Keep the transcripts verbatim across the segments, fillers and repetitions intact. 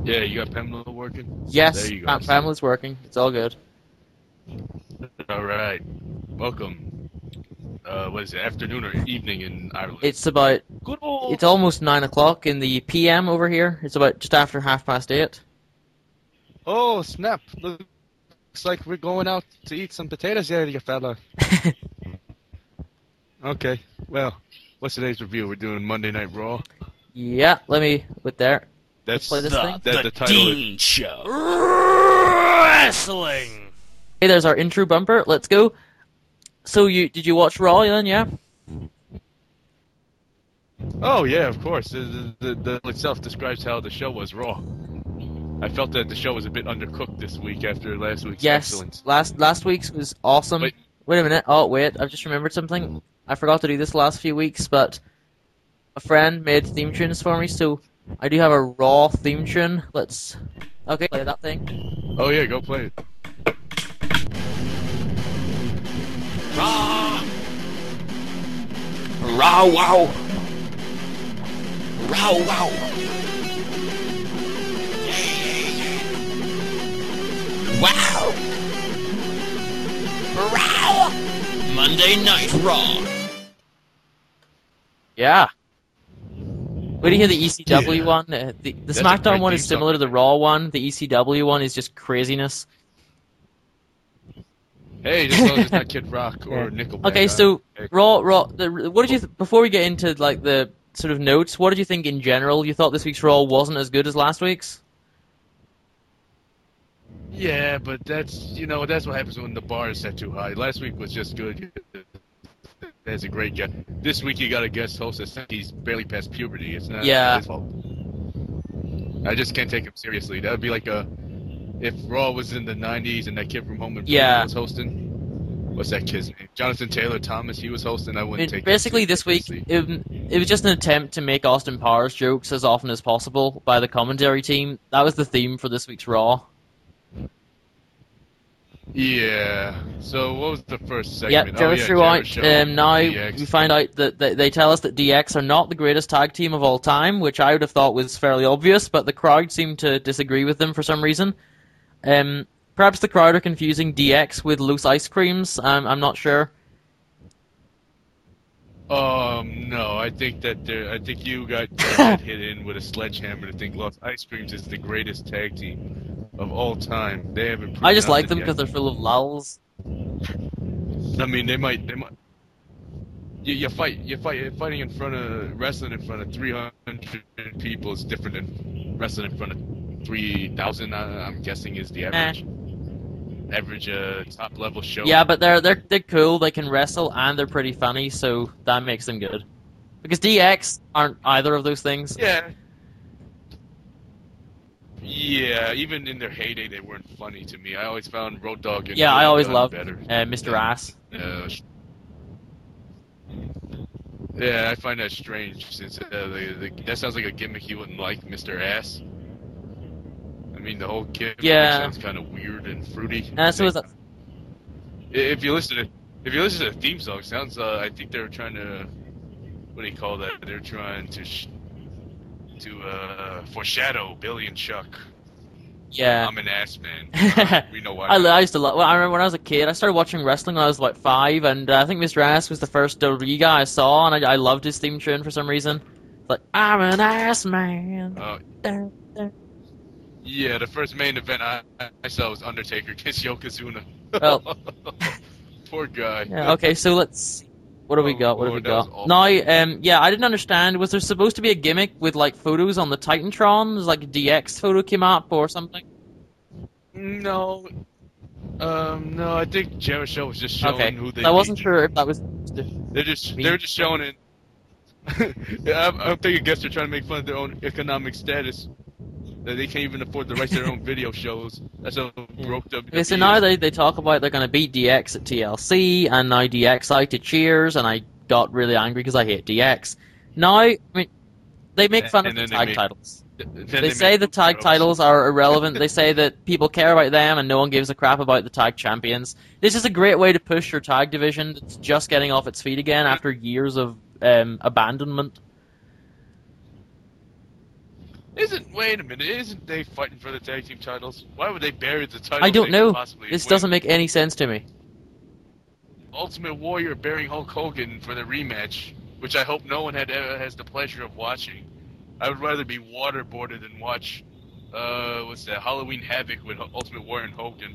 Yeah, you got Pamela working? Yes, There you go. Pam- Pamela's working. It's all good. All right. Welcome. Uh, what is it, afternoon or evening in Ireland? It's about. Good old. It's almost nine o'clock in the P M over here. It's about just after half past eight. Oh, snap. Looks like we're going out to eat some potatoes here, you fella. Okay, well, what's today's review? We're doing Monday Night Raw. Yeah, let me with there. That's play this the, thing. That, The the title Dean Show. Wrestling. Hey, there's our intro bumper. Let's go. So you did you watch Raw then? Yeah. Oh yeah, of course. The, the, the, the itself describes how the show was Raw. I felt that the show was a bit undercooked this week after last week's Yes. excellence. Last last week's was awesome. Wait. Wait a minute. Oh wait, I've just remembered something. I forgot to do this last few weeks, but a friend made theme tunes for me, so I do have a Raw theme tune. Let's okay play that thing. Oh yeah, go play it. Raw. Raw wow. Raw wow. Yeah, yeah, yeah. Wow. Raw. Monday Night Raw. Yeah. Wait do you hear the E C W Yeah. one? Uh, the the That's a SmackDown great one theme is similar song. to the Raw one. The E C W one is just craziness. Hey, just as long as it's not Kid Rock or Yeah. Nickelback. Okay, I- so hey. Raw, Raw. The, what did you th- before we get into like the sort of notes? What did you think in general? You thought this week's Raw wasn't as good as last week's? Yeah, but that's you know that's what happens when the bar is set too high. Last week was just good. That's a great guest. This week you got a guest host that's he's barely past puberty. It's not Yeah. his fault. I just can't take him seriously. That would be like a if Raw was in the nineties and that kid from Home Improvement Yeah. was hosting. What's that kid's name? Jonathan Taylor Thomas. He was hosting. I I wouldn't mean, take. basically, him this week seriously. it, it was just an attempt to make Austin Powers jokes as often as possible by the commentary team. That was the theme for this week's Raw. Yeah. So what was the first Yeah, segment? Jarrett oh, yeah, Throughout. Jarrett Show, Um, now D X. we find out that they, they tell us that D X are not the greatest tag team of all time, which I would have thought was fairly obvious, but the crowd seemed to disagree with them for some reason. Um, perhaps the crowd are confusing D X with loose ice creams. Um, I'm not sure. Um, no, I think that there, I think you got your head hit in with a sledgehammer to think Lost Ice Creams is the greatest tag team of all time. They haven't. I just proven like nothing them yet. because they're full of lulls. I mean, they might. They might. You, you fight. You fight. Fighting in front of wrestling in front of three hundred people is different than wrestling in front of three thousand. I'm guessing is the average. Average uh, top level show. Yeah, but they're they're they're cool. They can wrestle and they're pretty funny, so that makes them good. Because D X aren't either of those things. Yeah. Yeah, even in their heyday, they weren't funny to me. I always found Road Dogg and Yeah, I Billy always Gunn loved better. uh, Mister than- Ass. Uh, yeah, I find that strange since uh, the, the, that sounds like a gimmick you wouldn't like, Mister Ass. I mean, the whole gimmick Yeah. sounds kind of weird and fruity. Uh, so is that, If you listen to if you listen to the theme song, it sounds uh, I think they were trying to what do you call that? They're trying to sh- to uh, foreshadow Billy and Chuck. yeah. I'm an ass man. Uh, we know why. I, I used to love. Well, I remember when I was a kid, I started watching wrestling when I was like five, and uh, I think Mister Ass was the first W W E guy I saw, and I, I loved his theme tune for some reason. It's like I'm an ass man. Uh, Dun, dun. yeah, the first main event I, I saw was Undertaker against Yokozuna. Well- Poor guy. Yeah, okay, so let's. What do we Oh, got? What do we Lord, that was got? awful. Now, um, yeah, I didn't understand. Was there supposed to be a gimmick with like photos on the Titantron? There's like a D X photo came up or something. No. Um, no, I think Jericho was just showing Okay, who they I wasn't beat. sure if that was. They're just Me. they're just showing it. yeah, I, I think I guess they're trying to make fun of their own economic status. That they can't even afford the rights to their own video shows. That's how broke W W E. Okay, so now they, they talk about they're going to beat D X at T L C, and now D X out to Cheers, and I got really angry because I hate D X. Now, I mean, they make fun And of the then they tag make- titles. Then They, they say make the tag girls. titles are irrelevant. They say that people care about them and no one gives a crap about the tag champions. This is a great way to push your tag division that's just getting off its feet again after years of um, abandonment. Isn't wait a minute? Isn't they fighting for the tag team titles? Why would they bury the titles? I don't they could know. possibly This win? doesn't make any sense to me. Ultimate Warrior burying Hulk Hogan for the rematch, which I hope no one had ever has the pleasure of watching. I would rather be waterboarded than watch, uh, what's that? Halloween Havoc with Ultimate Warrior and Hogan.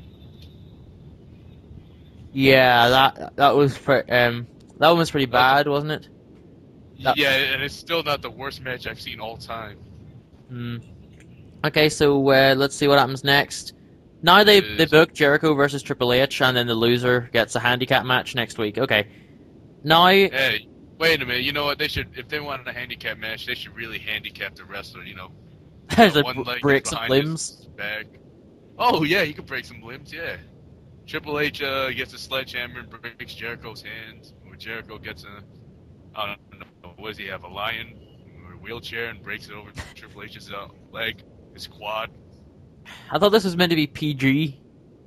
Yeah, that that was pre- um that one was pretty bad, wasn't it? That- Yeah, and it's still not the worst match I've seen all time. Hmm. Okay, so uh, let's see what happens next. Now they they book Jericho versus Triple H, and then the loser gets a handicap match next week. Okay. Now, Hey, wait a minute. You know what? They should, if they wanted a handicap match, they should really handicap the wrestler. You know, there's uh, a one leg break is some behind limbs. his back. Oh yeah, he could break some limbs. Yeah. Triple H uh, gets a sledgehammer and breaks Jericho's hands. Or Jericho gets a, I don't know, what does he have? A lion or a wheelchair and breaks it over Triple H's uh, leg, his quad. I thought this was meant to be P G.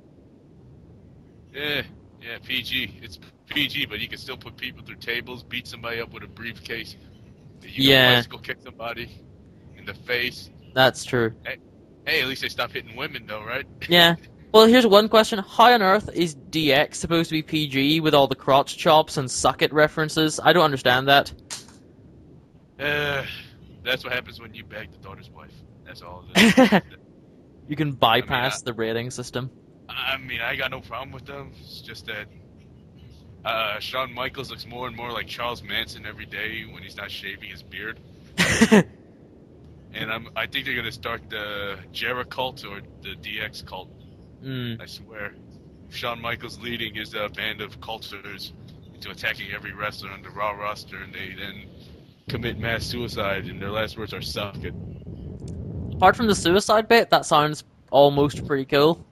Yeah, yeah, P G. It's P G, but he can still put people through tables, beat somebody up with a briefcase. You Yeah. can bicycle kick somebody in the face. That's true. Hey, at least they stop hitting women, though, right? Yeah. Well, here's one question: how on earth is D X supposed to be P G with all the crotch chops and suck it references? I don't understand that. Uh, that's what happens when you bag the daughter's wife. That's all it is. You can bypass I- the rating system. I mean, I got no problem with them. It's just that uh, Shawn Michaels looks more and more like Charles Manson every day when he's not shaving his beard. And I'm, I think they're going to start the Jera cult or the D X cult. Mm. I swear. Shawn Michaels leading his uh, band of culters into attacking every wrestler on the Raw roster, and they then commit mass suicide, and their last words are "suck it." Apart from the suicide bit, that sounds almost pretty cool.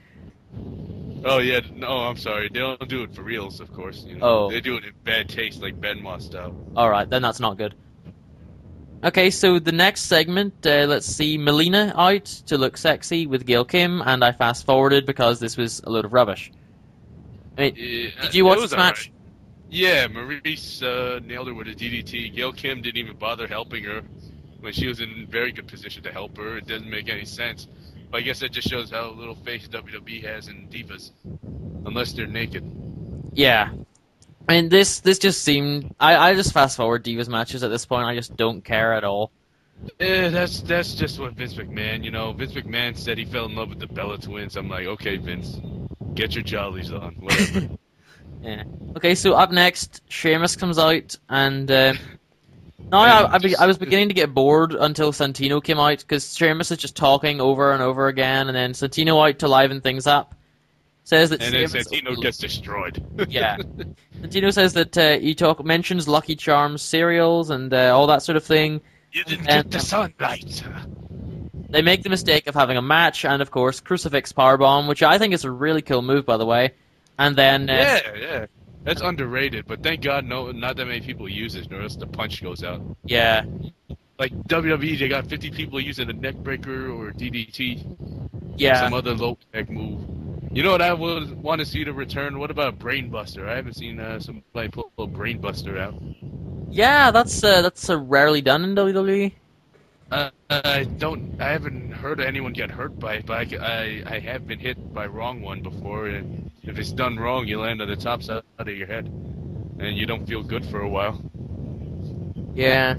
Oh yeah, no, I'm sorry. They don't do it for reals, of course. You know? Oh. They do it in bad taste, like Benoit style. Alright, then that's not good. Okay, so the next segment, uh, let's see Melina out to look sexy with Gail Kim, and I fast forwarded because this was a load of rubbish. I mean, Yeah, did you watch it was this match? alright. Yeah, Maurice uh, nailed her with a D D T. Gail Kim didn't even bother helping her when she was in very good position to help her. It doesn't make any sense. But I guess that just shows how little faith W W E has in divas, unless they're naked. Yeah. I mean, this this just seemed... I, I just fast forward Divas matches at this point. I just don't care at all. Yeah, that's that's just what Vince McMahon, you know. Vince McMahon said he fell in love with the Bella Twins. I'm like, okay, Vince, get your jollies on, whatever. Yeah. Okay, so up next, Sheamus comes out, and... Uh, no, I, I, be, I was beginning to get bored until Santino came out, because Sheamus is just talking over and over again, and then Santino out to liven things up. Says that And then Sheamus... Santino gets destroyed. Yeah. Santino says that uh, he talk mentions Lucky Charms cereals and uh, all that sort of thing. You didn't And- get the sunlight. They make the mistake of having a match, and of course, Crucifix Powerbomb, which I think is a really cool move, by the way. And then... Uh, Yeah, yeah. That's underrated, but thank God no, not that many people use it, or else the punch goes out. yeah. Like W W E, they got fifty people using a neck breaker or D D T, Yeah. some other low tech move. You know what I would want to see to return? What about Brainbuster? I haven't seen uh, somebody pull a Brainbuster out. Yeah, that's uh, that's uh, rarely done in W W E. Uh, I don't. I haven't heard of anyone get hurt by it, but I, I, I have been hit by wrong one before. And if it's done wrong, you land on the top side of your head, and you don't feel good for a while. Yeah.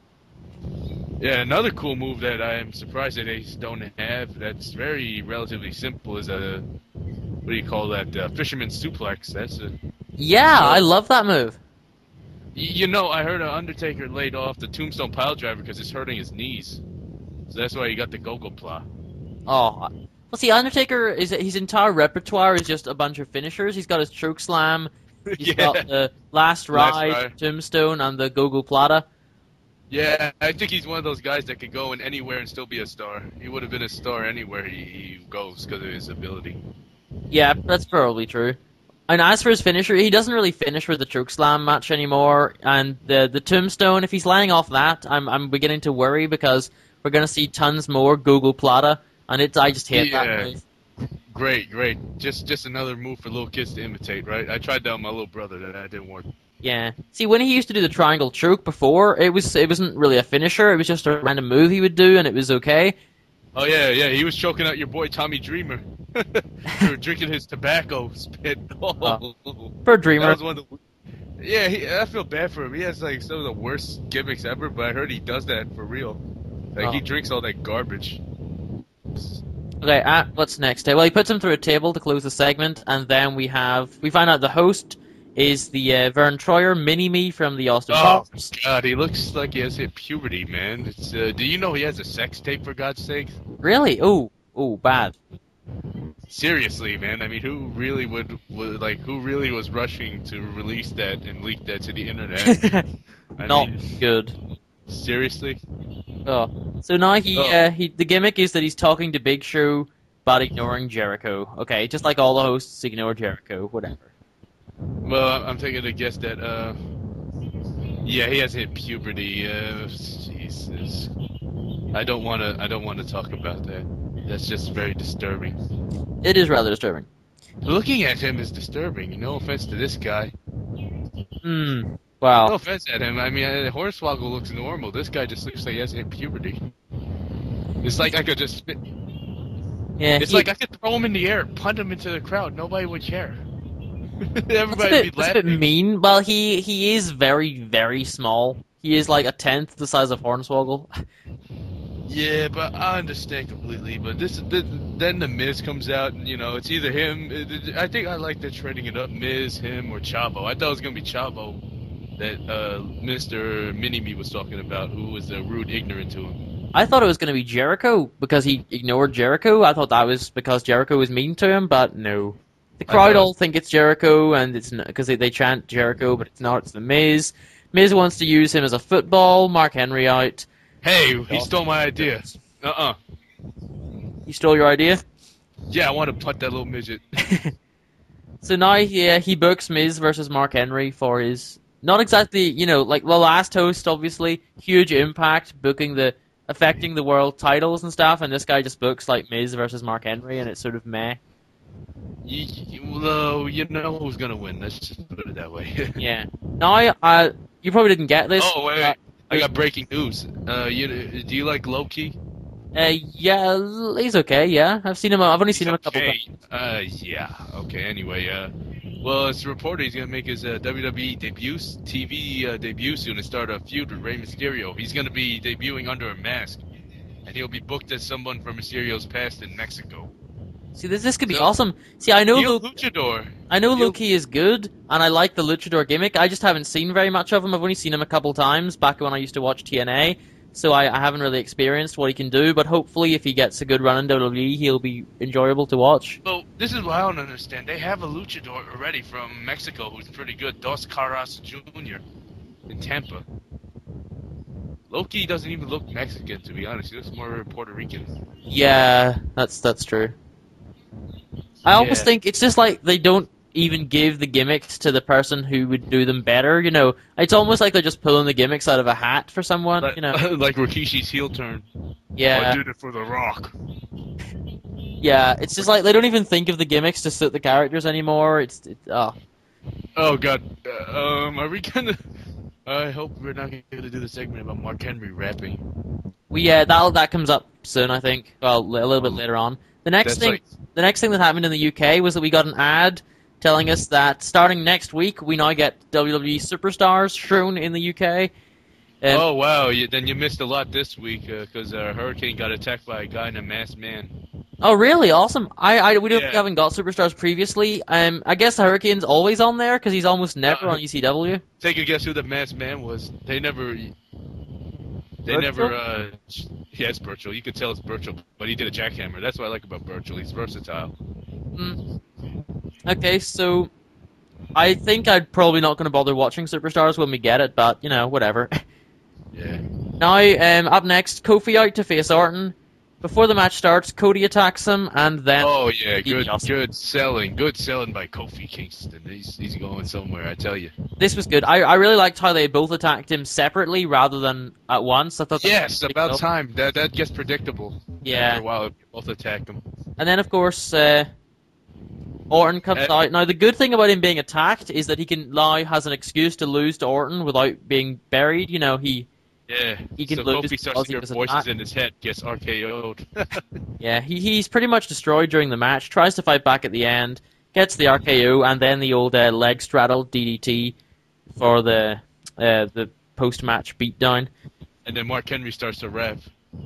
Yeah, another cool move that I am surprised that they don't have. That's very relatively simple. Is a what do you call that? Uh, fisherman's suplex. That's a. Yeah, I love that move. You know, I heard uh, Undertaker laid off the Tombstone Piledriver because it's hurting his knees. So that's why he got the Gogopla. Oh. Well, see, Undertaker, is his entire repertoire is just a bunch of finishers. He's got his choke slam, he's Yeah. got the Last Last Ride, Ride. Tombstone, and the Gogo Plata. Yeah, I think he's one of those guys that could go in anywhere and still be a star. He would have been a star anywhere he, he goes because of his ability. Yeah, that's probably true. And as for his finisher, he doesn't really finish with the choke slam much anymore. And the the Tombstone, if he's laying off that, I'm I'm beginning to worry because we're going to see tons more Gogo Plata, and it's I just hate Yeah. that move. Great, great. Just just another move for little kids to imitate, right? I tried that on my little brother, that that didn't work. Yeah. See, when he used to do the triangle choke before, it was it wasn't really a finisher. It was just a random move he would do, and it was okay. Oh yeah, yeah, he was choking out your boy Tommy Dreamer for drinking his tobacco spit. Oh, For a Dreamer. that was one of the. Yeah, he, I feel bad for him. He has like some of the worst gimmicks ever, but I heard he does that for real. Like Oh. he drinks all that garbage. Okay, uh, what's next? Uh, Well, he puts him through a table to close the segment, and then we have we find out the host is the uh, Vern Troyer mini-me from the Austin Oh Powers. God, he looks like he has hit puberty, man. It's, uh, do you know he has a sex tape for God's sake? Really? Oh, oh, bad. Seriously, man. I mean, who really would, would like? Who really was rushing to release that and leak that to the internet? I Not mean, good. seriously? Oh, so now he Oh. uh, he the gimmick is that he's talking to Big Show, but ignoring Jericho. Okay, just like all the hosts ignore Jericho. Whatever. Well, I'm taking a guess that, uh, yeah, he has hit puberty. Uh, Jesus, I don't want to. I don't want to talk about that. That's just very disturbing. It is rather disturbing. Looking at him is disturbing. No offense to this guy. Hmm. No Wow. offense at him. I mean, uh, Hornswoggle looks normal. This guy just looks like he has hit puberty. It's like I could just spit. Yeah. It's he- like I could throw him in the air, punt him into the crowd. Nobody would care. That's a Everybody bit, would be that's a bit laughing. mean. Well, he he is very very small. He is like a tenth the size of Hornswoggle. Yeah, but I understand completely. But this, th then the Miz comes out, and you know it's either him. It, it- I think I like they're trading it up, Miz, him, or Chavo. I thought it was gonna be Chavo that uh, Mister Mini-Me was talking about, who was uh, rude, ignorant to him. I thought it was going to be Jericho because he ignored Jericho. I thought that was because Jericho was mean to him, but no. The I crowd know. all think it's Jericho, and it's because they, they chant Jericho, but it's not. It's the Miz. Miz wants to use him as a football. Mark Henry out. Hey, he stole my idea. Uh-uh. He stole your idea. Yeah, I want to punt that little midget. So now, yeah, he books Miz versus Mark Henry for his not exactly, you know, like the last host, obviously huge impact, booking the affecting the world titles and stuff, and this guy just books like Miz versus Mark Henry, and it's sort of meh. You, you, well, you know who's gonna win. Let's just put it that way. Yeah. Now, I, uh, you probably didn't get this. Oh wait, Uh, I got breaking news. Uh, you do you like Loki? Uh, yeah, he's okay. Yeah, I've seen him. I've only seen him a couple Okay. times. Uh, yeah. Okay. Anyway, uh, well, it's reported he's gonna make his uh, W W E debut, T V uh, debut soon, and start a feud with Rey Mysterio. He's gonna be debuting under a mask, and he'll be booked as someone from Mysterio's past in Mexico. See, this this could be So- awesome. See, I know Heel Lu- luchador. I know Heel- Loki is good, and I like the luchador gimmick. I just haven't seen very much of him. I've only seen him a couple times back when I used to watch T N A, so I, I haven't really experienced what he can do. But hopefully, if he gets a good run in W W E, he'll be enjoyable to watch. So this is what I don't understand. They have a luchador already from Mexico who's pretty good, Dos Caras Junior in Tampa. Loki doesn't even look Mexican, to be honest. He looks more Puerto Rican. Yeah, that's that's true. I almost Yeah. think it's just like they don't even give the gimmicks to the person who would do them better. You know, it's almost like they're just pulling the gimmicks out of a hat for someone. Like, You know, like Rikishi's heel turn. I yeah, did it for The Rock. yeah. It's just like they don't even think of the gimmicks to suit the characters anymore. It's, it's oh. Oh god. Uh, um, are we gonna? I hope we're not gonna do the segment about Mark Henry rapping. We uh, that that comes up soon, I think. Well, a little bit later on. The next That's thing, like- the next thing that happened in the U K was that we got an ad telling us that starting next week we now get W W E superstars shown in the U K. Um, Oh wow! You, then you missed a lot this week because uh, Hurricane got attacked by a guy in a masked man. Oh, really? Awesome. I, I we don't Yeah. we haven't got superstars previously. Um, I guess the Hurricane's always on there because he's almost never Uh, on E C W. Take a guess who the masked man was. They never. They Burchill? never. Uh, yeah, it's Burchill. You could tell it's Burchill, but he did a jackhammer. That's what I like about Burchill. He's versatile. Mm. Okay, so I think I'm probably not going to bother watching superstars when we get it, but you know, whatever. Yeah. Now, um, up next, Kofi out to face Orton. Before the match starts, Cody attacks him, and then Oh yeah, good, Awesome. good selling, good selling by Kofi Kingston. He's he's going somewhere, I tell you. this was good. I I really liked how they both attacked him separately rather than at once. I thought that Yes, was pretty about cool. time. That that gets predictable. Yeah. After a while, both attack him. And then, of course, uh, Orton comes Uh, out. Now, the good thing about him being attacked is that he can now has an excuse to lose to Orton without being buried. You know, he Yeah. He can so lose Kofi starts because to he hear was voices attacked. in his head, gets R K O'd. yeah he he's pretty much destroyed during the match. Tries to fight back at the end, gets the R K O, and then the old uh, leg straddle D D T for the uh, the post match beatdown. And then Mark Henry starts to rap.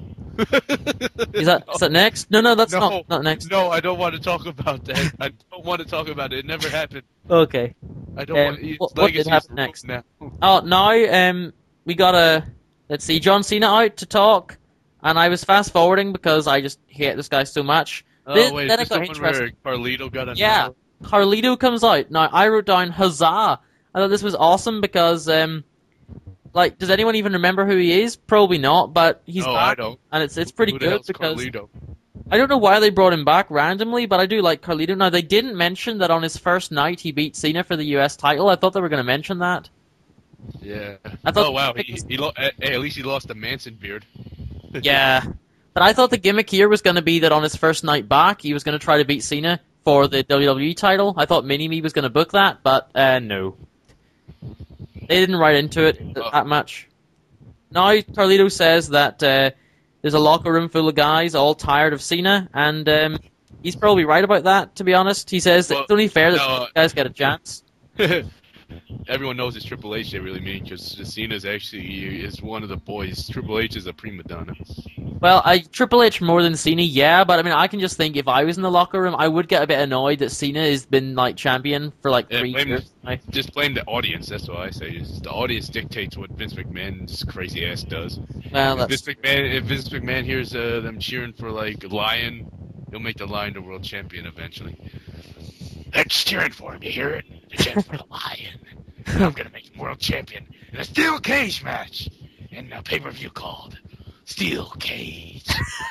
Is that is that next? No, no, that's no, not not next. No, I don't want to talk about that. I don't want to talk about it. It never happened. Okay. I don't Um, want. It's what- what did legacy's happen ruined next? Now. Oh, now um, we got a let's see, John Cena out to talk, and I was fast forwarding because I just hate this guy so much. Oh Then- wait, then is it this got the one interesting. where Carlito got a Yeah, Carlito comes out. Now I wrote down huzzah. I thought this was awesome because um, like, does anyone even remember who he is? Probably not, but he's Oh, back, I don't. and it's it's pretty Who the good hell's because Carlito? I don't know why they brought him back randomly, but I do like Carlito. Now they didn't mention that on his first night he beat Cena for the U S title. I thought they were going to mention that. Yeah. I thought oh wow, the he, gimmick he lo- hey, at least he lost the Manson beard. Yeah, but I thought the gimmick here was going to be that on his first night back he was going to try to beat Cena for the W W E title. I thought Mini Me was going to book that, but uh, no. They didn't write into it Oh. that much. Now Carlito says that uh, there's a locker room full of guys all tired of Cena, and um, he's probably right about that, to be honest. He says that Well, it's only fair that no, these guys get a chance. Everyone knows it's Triple H they really mean, because Cena's actually is one of the boys. Triple H is a prima donna. Well, I Triple H more than Cena, yeah, but I mean, I can just think if I was in the locker room, I would get a bit annoyed that Cena has been like champion for like Yeah, three blame, years. I- just blame the audience, that's what I say. It's the audience dictates what Vince McMahon's crazy ass does. Well, If that's Vince McMahon, if Vince McMahon hears uh, them cheering for like Lion, he'll make the Lion the world champion eventually. They're cheering for him, you hear it? They're cheering for the Lion. And I'm gonna make him world champion in a steel cage match in a pay per view called Steel Cage.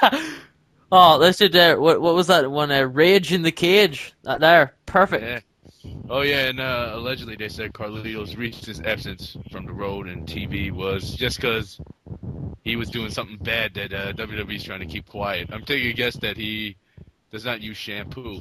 oh, they should. Uh, what what was that one? Uh, Rage in the Cage. That there, perfect. Yeah. Oh yeah, and uh, allegedly they said Carlito's recent absence from the road and T V was just because he was doing something bad that uh, W W E's trying to keep quiet. I'm taking a guess that he does not use shampoo.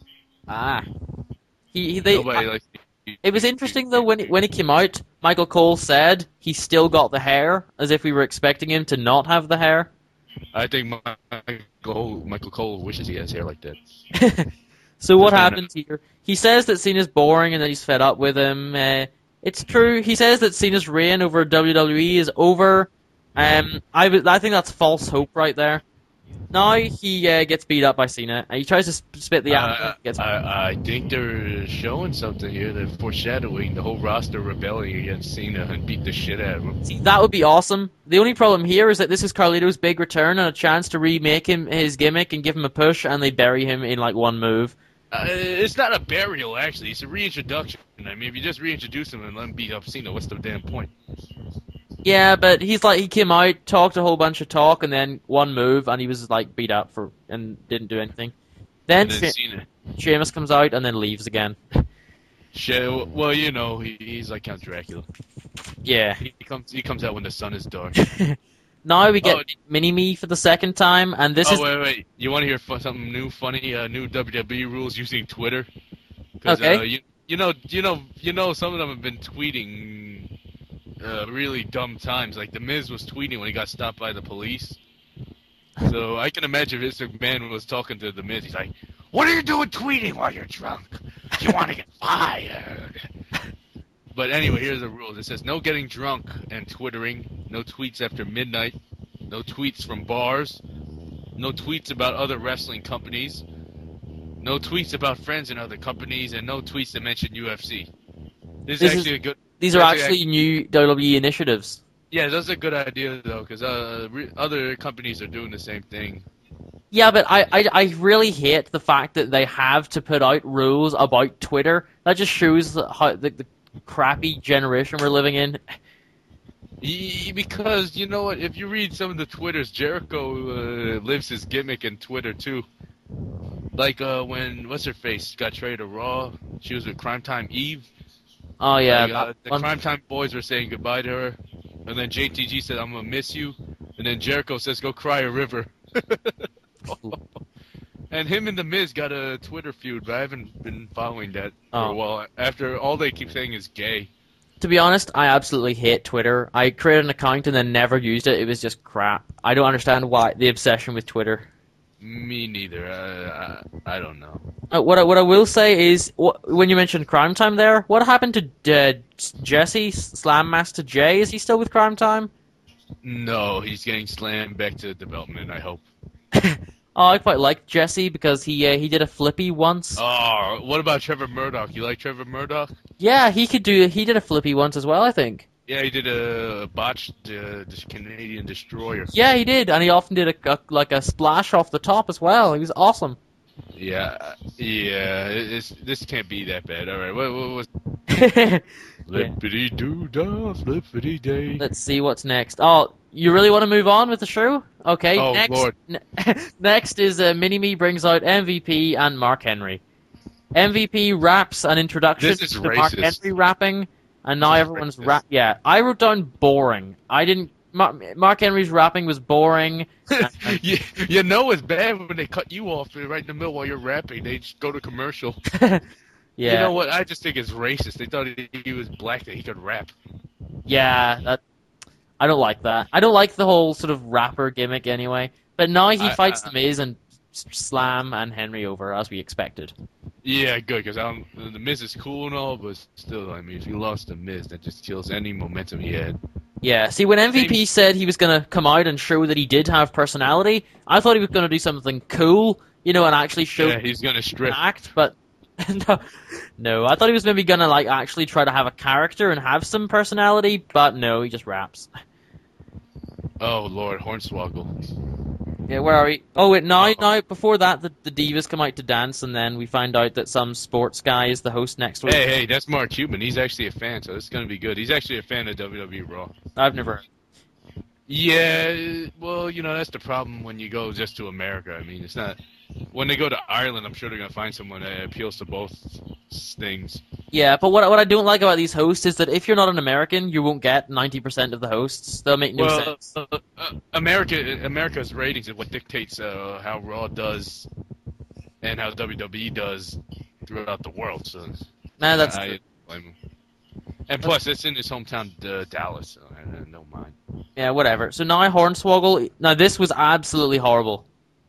Ah, he, he they. Nobody likes. It was interesting though when it, when he came out, Michael Cole said he still got the hair, as if we were expecting him to not have the hair. I think Michael Michael Cole wishes he has hair like that. So what Just a happens here? He says that Cena's boring and that he's fed up with him. Uh, it's true. He says that Cena's reign over W W E is over. Um, I, w- I think that's false hope right there. Now he uh, gets beat up by Cena. And he tries to sp- spit the apple. Uh, Gets I, I think they're showing something here. They're foreshadowing the whole roster rebelling against Cena and beat the shit out of him. See, that would be awesome. The only problem here is that this is Carlito's big return and a chance to remake him his gimmick and give him a push, and they bury him in like one move. Uh, it's not a burial, actually. It's a reintroduction. I mean, if you just reintroduce him and let him beat up Cena, what's the damn point? Yeah, but he's like he came out, talked a whole bunch of talk, and then one move, and he was like beat up for and didn't do anything. Then, And then she- Cena. Sheamus comes out and then leaves again. She- well, you know, he, he's like Count Dracula. Yeah. He comes he comes out when the sun is dark. Now we get Oh. Mini Me for the second time, and this oh, is wait, wait. You want to hear fu- something new, funny, uh, new W W E rules using Twitter? 'Cause, Okay. Uh, you, you know, you know, you know, some of them have been tweeting uh, really dumb times. Like The Miz was tweeting when he got stopped by the police. So I can imagine Vince McMahon was talking to The Miz. He's like, "What are you doing tweeting while you're drunk? You want to get fired?" But anyway, here's the rules. It says no getting drunk and twittering, no tweets after midnight, no tweets from bars, no tweets about other wrestling companies, no tweets about friends in other companies, and no tweets that mention U F C. This, This is is- actually a good. these are that's actually new W W E initiatives. Yeah, that's a good idea though, because uh, re- other companies are doing the same thing. Yeah, but I, I I really hate the fact that they have to put out rules about Twitter. That just shows how the, the crappy generation we're living in. Ye- Because you know what? If you read some of the Twitters, Jericho uh, lives his gimmick in Twitter too. Like uh, when what's her face got traded to Raw, she was with Crime Time Eve. Oh yeah, Like, uh, that the one- Crime Time boys were saying goodbye to her, and then J T G said, "I'm gonna miss you," and then Jericho says, "Go cry a river." And and him and The Miz got a Twitter feud, but I haven't been following that for Oh. a while. After all they keep saying is gay. To be honest, I absolutely hate Twitter. I created an account and then never used it. It was just crap. I don't understand why the obsession with Twitter. Me neither. Uh, I, I don't know. Uh, what I, what I will say is, wh- when you mentioned Crime Time there, what happened to uh, Jesse Slam Master J? Is he still with Crime Time? No, he's getting slammed back to development, I hope. Oh, I quite liked Jesse because he uh, he did a flippy once. Oh, what about Trevor Murdoch? You like Trevor Murdoch? Yeah, he could do. He did a flippy once as well, I think. Yeah, he did a botched uh, this Canadian destroyer. Yeah, he did, and he often did a, a like a splash off the top as well. He was awesome. Yeah, yeah. It's, this can't be that bad. All right, what, what was? Flippity doo dah, flippity day. Let's see what's next. Oh, you really want to move on with the shrew? Okay. Oh, next, Lord. ne- next is uh, Mini-Me brings out M V P and Mark Henry. M V P raps an introduction This is to Mark racist. Henry rapping, and now This is everyone's racist. rap. Yeah, I wrote down boring. I didn't. Mark, Mark Henry's rapping was boring. you, you know it's bad when they cut you off right in the middle while you're rapping. They just go to commercial. yeah. You know what? I just think it's racist. They thought he, he was black that he could rap. Yeah, that, I don't like that. I don't like the whole sort of rapper gimmick anyway. But now he I- fights I- The Miz and s- Slam and Henry over, as we expected. Yeah, good, because the Miz is cool and all, but still, I mean, if you lost the Miz, that just kills any momentum he had. Yeah, see, when M V P Same- said he was going to come out and show that he did have personality, I thought he was going to do something cool, you know, and actually show Yeah, he's gonna strip. an act, but no, no, I thought he was maybe going to, like, actually try to have a character and have some personality, but no, he just raps. Oh, Lord, Hornswoggle. Yeah, where are we? Oh, wait, now, Uh-oh. now, before that, the, the Divas come out to dance, and then we find out that some sports guy is the host next week. Hey, hey, that's Mark Cuban. He's actually a fan, so it's gonna be good. He's actually a fan of W W E Raw. I've never... Yeah, well, you know, that's the problem when you go just to America. I mean, it's not... When they go to Ireland, I'm sure they're going to find someone that appeals to both things. Yeah, but what what I don't like about these hosts is that if you're not an American, you won't get ninety percent of the hosts. They'll make no well, sense. uh, uh, America, America's ratings is what dictates uh, how Raw does and how W W E does throughout the world. So Nah, that's I, true. I blame him. And plus, it's in his hometown, uh, Dallas, so I, I don't mind. Yeah, whatever. So now Hornswoggle... Now, this was absolutely horrible.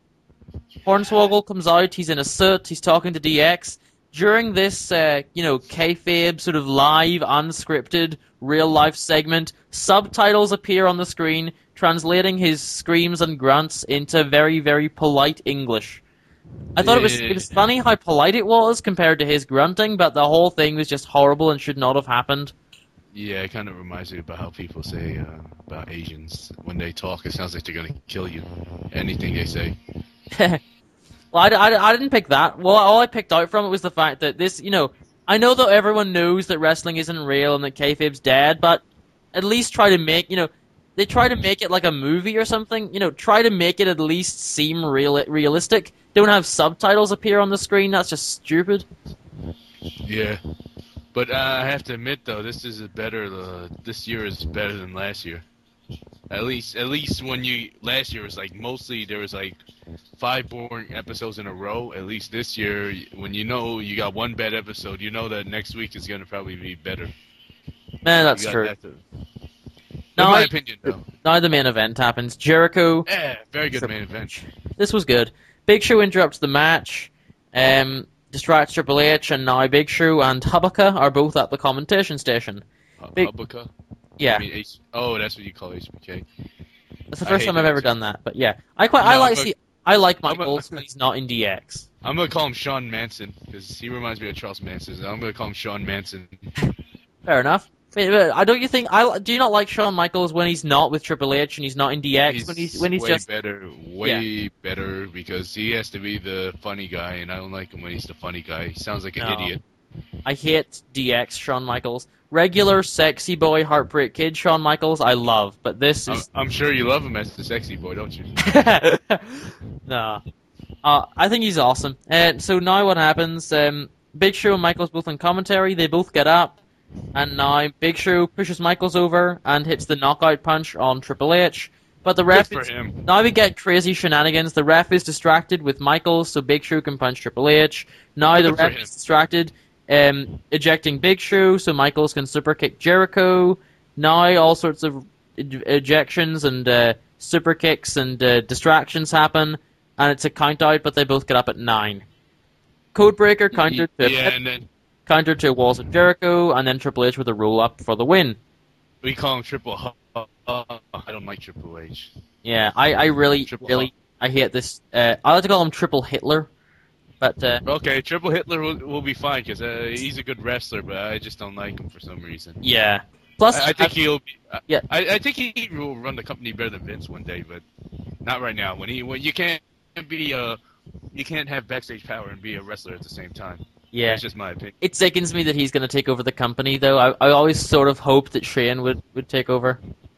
Hornswoggle comes out, he's in a suit, he's talking to D X. During this, uh, you know, kayfabe, sort of live, unscripted, real-life segment, subtitles appear on the screen, translating his screams and grunts into very, very polite English. I thought it was it was funny how polite it was compared to his grunting, but the whole thing was just horrible and should not have happened. Yeah, it kind of reminds me about how people say uh, about Asians. When they talk, it sounds like they're going to kill you. Anything they say. Well, I, I, I didn't pick that. Well, all I picked out from it was the fact that this, you know, I know that everyone knows that wrestling isn't real and that kayfabe's dead, but at least try to make, you know, they try to make it like a movie or something. You know, try to make it at least seem real, realistic. Don't have subtitles appear on the screen. That's just stupid. Yeah. But uh, I have to admit, though, this is a better. Uh, this year is better than last year. At least, at least when you last year was like mostly there was like five boring episodes in a row. At least this year, when you know you got one bad episode, you know that next week is gonna probably be better. Nah, that's You got true. that to- in Now, my I- opinion, though. Now the main event happens. Jericho. Yeah, very good Triple main event. This was good. Big Show interrupts the match, um, distracts Triple H, and now Big Show and Hubaka are both at the commentation station. Uh, Big- Hubaka? Yeah, I mean, H- oh, that's what you call H B K. that's the I first hate time I've that ever too. done that. But yeah, I quite I No, like but- see I like I'm a- Michaels when he's not in D X. I'm gonna call him Sean Manson because he reminds me of Charles Manson. I'm gonna call him Sean Manson. Fair enough. Wait, wait, I don't you think I do you not like Shawn Michaels when he's not with Triple H and he's not in D X He's when he's when he's way just better, way better because he has to be the funny guy, and I don't like him when he's the funny guy. He sounds like an No. idiot. I hate D X Shawn Michaels. Regular sexy boy heartbreak kid Shawn Michaels I love, but this I'm, is I'm sure you love him as the sexy boy, don't you? nah. Uh, I think he's awesome. Uh, so now what happens? Um, Big Show and Michaels both on commentary. They both get up, and now Big Show pushes Michaels over and hits the knockout punch on Triple H. But the ref Good for is, him. now we get crazy shenanigans. The ref is distracted with Michaels, so Big Show can punch Triple H. Now the Good for ref him. is distracted, um, ejecting Big Show, so Michaels can super kick Jericho. Now all sorts of ej- ejections and uh, super kicks and uh, distractions happen, and it's a count out, but they both get up at nine. Codebreaker countered to Yeah, and then countered to Walls of Jericho, and then Triple H with a roll up for the win. we call him Triple H. Uh, I don't like Triple H. Yeah, I, I really, Triple really, I hate this. Uh, I like to call him Triple Hitler, but uh, Okay, Triple Hitler will, will be fine because uh, he's a good wrestler, but I just don't like him for some reason. yeah. Plus, I, I think he'll. Be, I, Yeah. I, I think he will run the company better than Vince one day, but not right now. When he, when you can't be a, you can't have backstage power and be a wrestler at the same time. yeah, That's just my opinion. it sickens me that he's going to take over the company, though. I, I always sort of hoped that Shane would, would take over.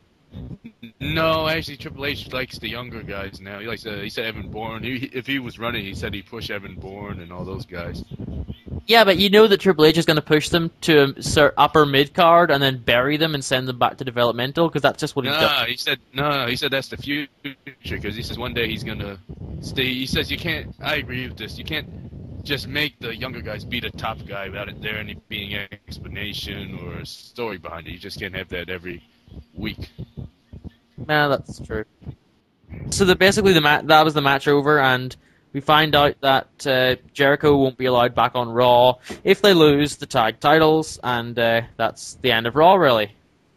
No, actually, Triple H likes the younger guys now. He likes. Uh, he said Evan Bourne. He, if he was running, he said he'd push Evan Bourne and all those guys. Yeah, but you know that Triple H is going to push them to a cer- upper mid card and then bury them and send them back to developmental because that's just what he does. Nah, he said no. He said that's the future because he says one day he's gonna stay. He says you can't. I agree with this. You can't just make the younger guys be the top guy without it there any being an explanation or a story behind it. You just can't have that every week. Yeah, that's true. So the, basically, the ma- that was the match over, and we find out that uh, Jericho won't be allowed back on Raw if they lose the tag titles, and uh, that's the end of Raw, really.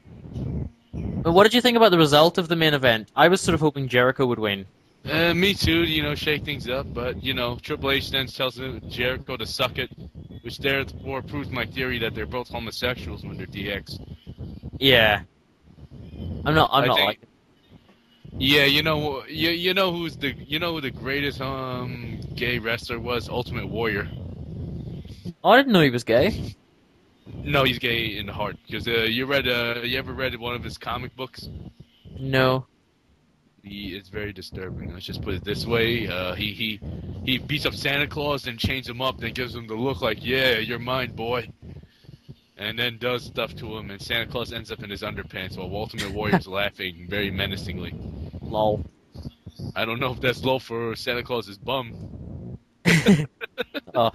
But what did you think about the result of the main event? I was sort of hoping Jericho would win. Uh, me too, you know, shake things up, but, you know, Triple H then tells Jericho to suck it, which therefore proves my theory that they're both homosexuals when they're D X. Yeah. I'm not. I'm I not think- like. Yeah, you know, you, you know who's the, you know who the greatest um gay wrestler was? Ultimate Warrior. Oh, I didn't know he was gay. No, he's gay in the heart, because uh, you read, uh, you ever read one of his comic books? No. He is very disturbing. Let's just put it this way: uh, he he he beats up Santa Claus and chains him up, then gives him the look like, "Yeah, you're mine, boy," and then does stuff to him, and Santa Claus ends up in his underpants while Ultimate Warrior's laughing very menacingly. Lol. I don't know if that's low for Santa Claus's bum. Oh.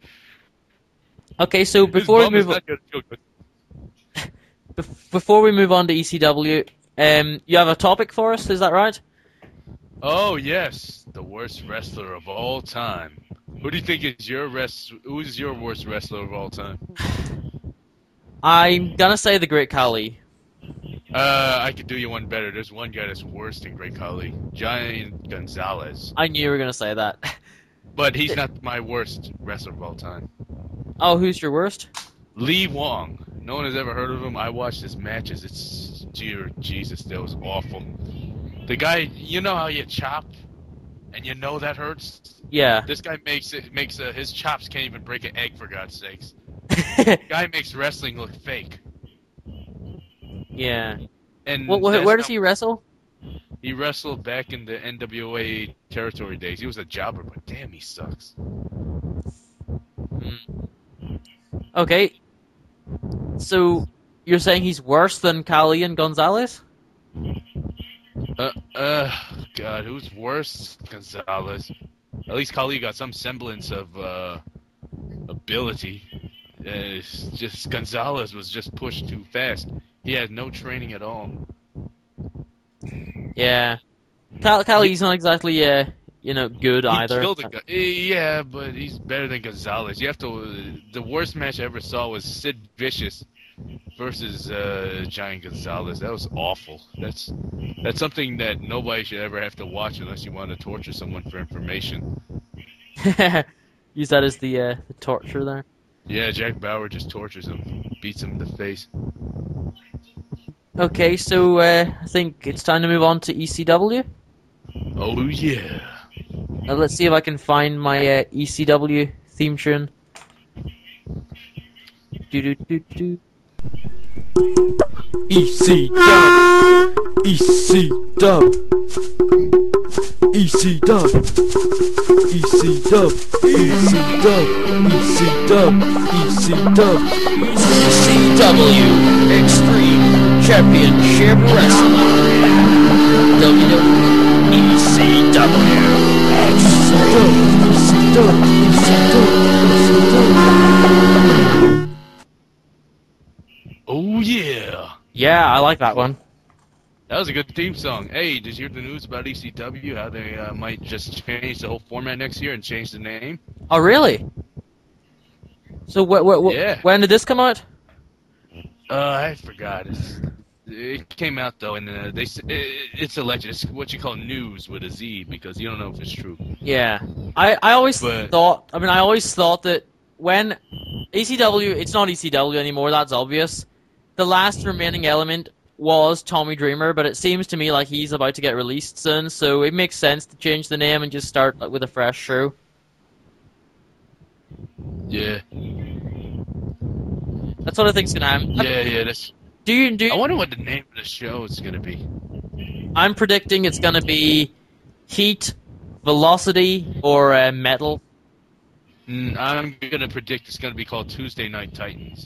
Okay, so before His we bum is move on, not gonna feel good. bef- before we move on to E C W, um, you have a topic for us, is that right? Oh yes, the worst wrestler of all time. Who do you think is your rest? Who is your worst wrestler of all time? I'm gonna say the Great Khali. Uh, I could do you one better. There's one guy that's worse than Great Khali, Giant Gonzalez. I knew you were gonna say that. But he's not my worst wrestler of all time. Oh, who's your worst? Lee Wong. No one has ever heard of him. I watched his matches. It's dear Jesus, that was awful. The guy, you know how you chop, and you know that hurts. Yeah. This guy makes it makes uh, his chops can't even break an egg for God's sakes. Guy makes wrestling look fake. Yeah. And Well, wh- that's where does not- he wrestle? He wrestled back in the N W A territory days. He was a jobber, but damn, he sucks. Hmm. Okay. So you're saying he's worse than Khali and Gonzalez? Uh, uh, God, who's worse? Gonzalez. At least Khali got some semblance of uh, ability. Uh, it's just Gonzalez was just pushed too fast. He had no training at all. Yeah. Khal- Khali's not exactly, uh, you know, good He either. killed a guy. Yeah, but he's better than Gonzalez. You have to. The worst match I ever saw was Sid Vicious versus uh, Giant Gonzalez. That was awful. That's that's something that nobody should ever have to watch unless you want to torture someone for information. Use that as the, uh, the torture there. Yeah, Jack Bauer just tortures him, beats him in the face. Okay, so uh, I think it's time to move on to E C W. Oh yeah. Uh, let's see if I can find my uh, E C W theme tune. Do do do do. E C dub. E C dub. E C dub. E C dub. E C dub. E C dub. E C dub. E C W Extreme Championship Wrestling. E C W. Oh yeah. Yeah, I like that one. That was a good theme song. Hey, did you hear the news about E C W? How they uh, might just change the whole format next year and change the name? Oh, really? So, wh- wh- wh- Yeah. when did this come out? Uh, I forgot. It's, it came out though, and uh, they s- it, it's alleged. It's what you call news with a Z because you don't know if it's true. Yeah, I, I always But- thought. I mean, I always thought that when E C W, it's not E C W anymore. That's obvious. The last remaining element was Tommy Dreamer, but it seems to me like he's about to get released soon, so it makes sense to change the name and just start like, with a fresh show. Yeah, That's what I think's gonna happen. yeah, yeah. That's. Do you do? I wonder what the name of the show is gonna be. I'm predicting it's gonna be Heat, Velocity, or uh, Metal. Mm, I'm gonna predict it's gonna be called Tuesday Night Titans.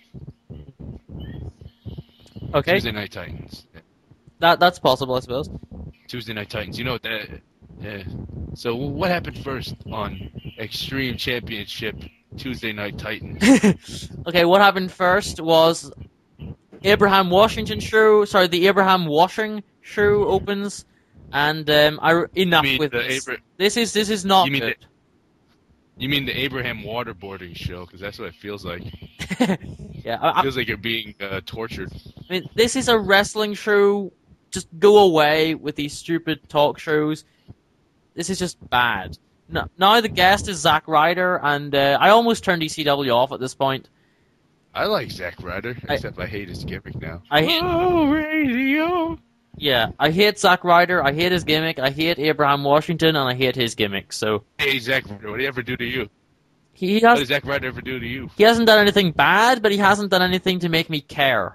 Okay, Tuesday Night Titans. that that's possible, I suppose. Tuesday Night Titans. You know what that? Yeah. So what happened first on Extreme Championship Tuesday Night Titans? Okay, what happened first was Abraham Washington show. Sorry, the Abraham Washing show opens, and um, I enough You mean with the this. Abra- This is this is not You mean good. You mean the Abraham waterboarding show? Because that's what it feels like. Yeah, I, It I, feels like you're being uh, tortured. I mean, this is a wrestling show. Just go away with these stupid talk shows. This is just bad. No, now the guest is Zack Ryder, and uh, I almost turned E C W off at this point. I like Zack Ryder, I- except I hate his gimmick now. I hate, Oh, radio. yeah, I hate Zack Ryder. I hate his gimmick. I hate Abraham Washington, and I hate his gimmick. So Hey, Zack Ryder, what did he ever do to you? he, he What has did Zack Ryder ever do to you? he hasn't done anything bad, but he hasn't done anything to make me care.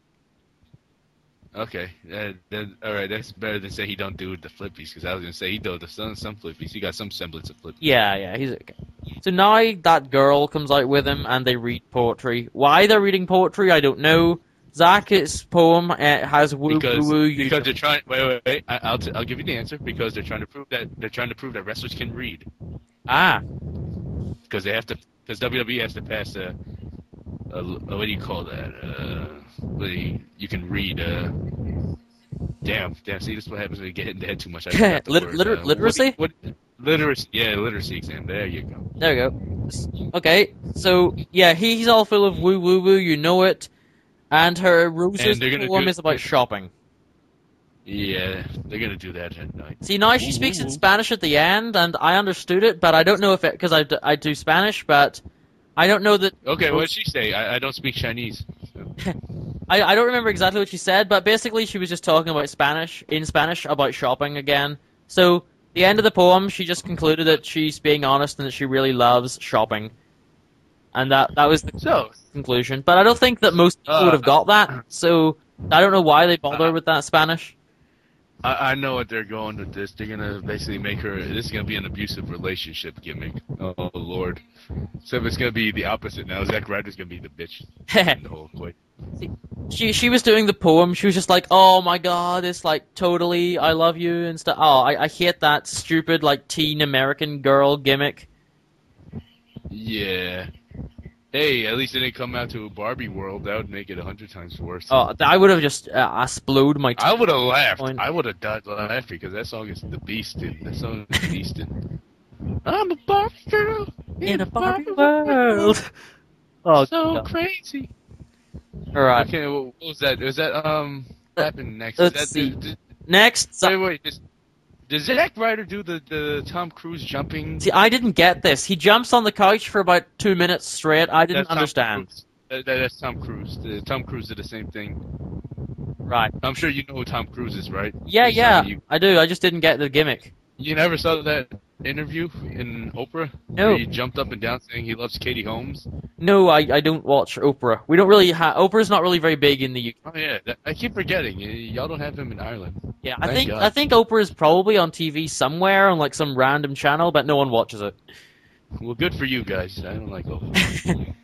Okay, uh, then, all right, that's better than say he don't do the flippies, because I was gonna say he does some some flippies. He got some semblance of flippies. Yeah, yeah, he's okay. So now that girl comes out with him, and they read poetry. Why they're reading poetry, I don't know. Zach's poem uh, has woo Because woo woo. You because they're trying. Wait, wait, wait. I, I'll t- I'll give you the answer. Because they're trying to prove that they're trying to prove that wrestlers can read. ah, Because they have to. Because W W E has to pass a, a, a what do you call that? Uh, what do you, you can read. Uh, damn, damn. See, this is what happens when you get hit in the head too much. I forgot the Lit- word. liter- Uh, literacy? What, what, literacy. Yeah, literacy exam. There you go. there we go. S- Okay, so yeah, he, he's all full of woo woo woo. You know it. And her roses And they're gonna poem do- is about shopping. Yeah, they're gonna do that at night. See, now she Woo, speaks woo, in woo. Spanish at the end, and I understood it, but I don't know if it because I, d- I do Spanish, but I don't know that. Okay, what did she say? I, I don't speak Chinese. So. I, I don't remember exactly what she said, but basically she was just talking about Spanish, in Spanish, about shopping again. So, the end of the poem, she just concluded that she's being honest and that she really loves shopping. And that, that was the So, conclusion. But I don't think that most people would have got that, so I don't know why they bother with that Spanish. I, I know what they're going with this. They're gonna basically make her. This is gonna be an abusive relationship gimmick. Oh Lord! So if it's gonna be the opposite now, Zack Ryder's gonna be the bitch. in the whole equation. she she was doing the poem, she was just like, oh my god, it's like totally, I love you and stuff. Oh, I, I hate that stupid, like, teen American girl gimmick. Yeah. Hey, at least it didn't come out to a Barbie world. That would make it a hundred times worse. Oh, I would have just uh, exploded my. I would have laughed. Point. I would have died laughing because that song is the beastin'. That song is beastin'. I'm a Barbie girl in a Barbie world. Oh, So God. crazy. All right. Okay, what was that? Was that um? What happened next? let's Is that, see. did- did- Next, wait, wait. Does, does Zack Ryder do the, the Tom Cruise jumping? see, I didn't get this. He jumps on the couch for about two minutes straight. I didn't That's Tom understand. Cruise. That, that- that's Tom Cruise. The, Tom Cruise did the same thing. Right. I'm sure you know who Tom Cruise is, right? Yeah, He's yeah, not You, I do. I just didn't get the gimmick. you never saw that interview in Oprah? No. Where he jumped up and down saying he loves Katie Holmes? No, I, I don't watch Oprah. We don't really have. Oprah's not really very big in the U K. Oh yeah, that, I keep forgetting. Y- Y'all don't have him in Ireland. Yeah, I Thank think God. I think Oprah is probably on T V somewhere on like some random channel, but no one watches it. Well, good for you guys. I don't like Oprah.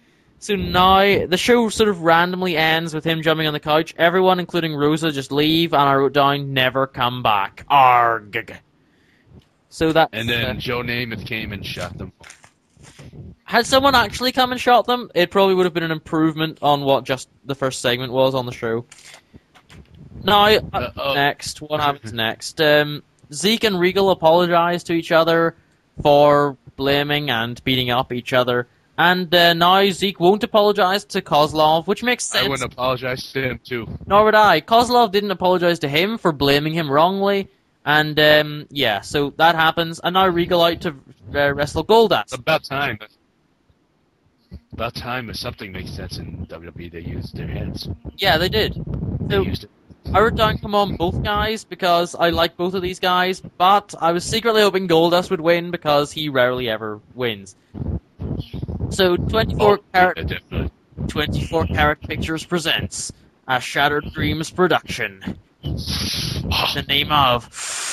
So now the show sort of randomly ends with him jumping on the couch. Everyone, including Rosa, just leave, and I wrote down, never come back. Arg. So that. And then uh, Joe Namath came and shot them. Had someone actually come and shot them, it probably would have been an improvement on what just the first segment was on the show. Now, uh, oh. next, what happens next? Um, Zeke and Regal apologize to each other for blaming and beating up each other. And uh, now Zeke won't apologize to Kozlov, which makes sense. I wouldn't apologize to him, too. Nor would I. Kozlov didn't apologize to him for blaming him wrongly. And, um, yeah, so that happens. And now Regal out to uh, wrestle Goldust. It's about time. About time if something makes sense in W W E, they used their heads. Yeah, they did. They So, used it. I wrote down, come on, both guys, because I like both of these guys, but I was secretly hoping Goldust would win because he rarely ever wins. So, twenty-four Oh, Carat, yeah, definitely. twenty-four Carat Pictures presents a Shattered Dreams production. In the name of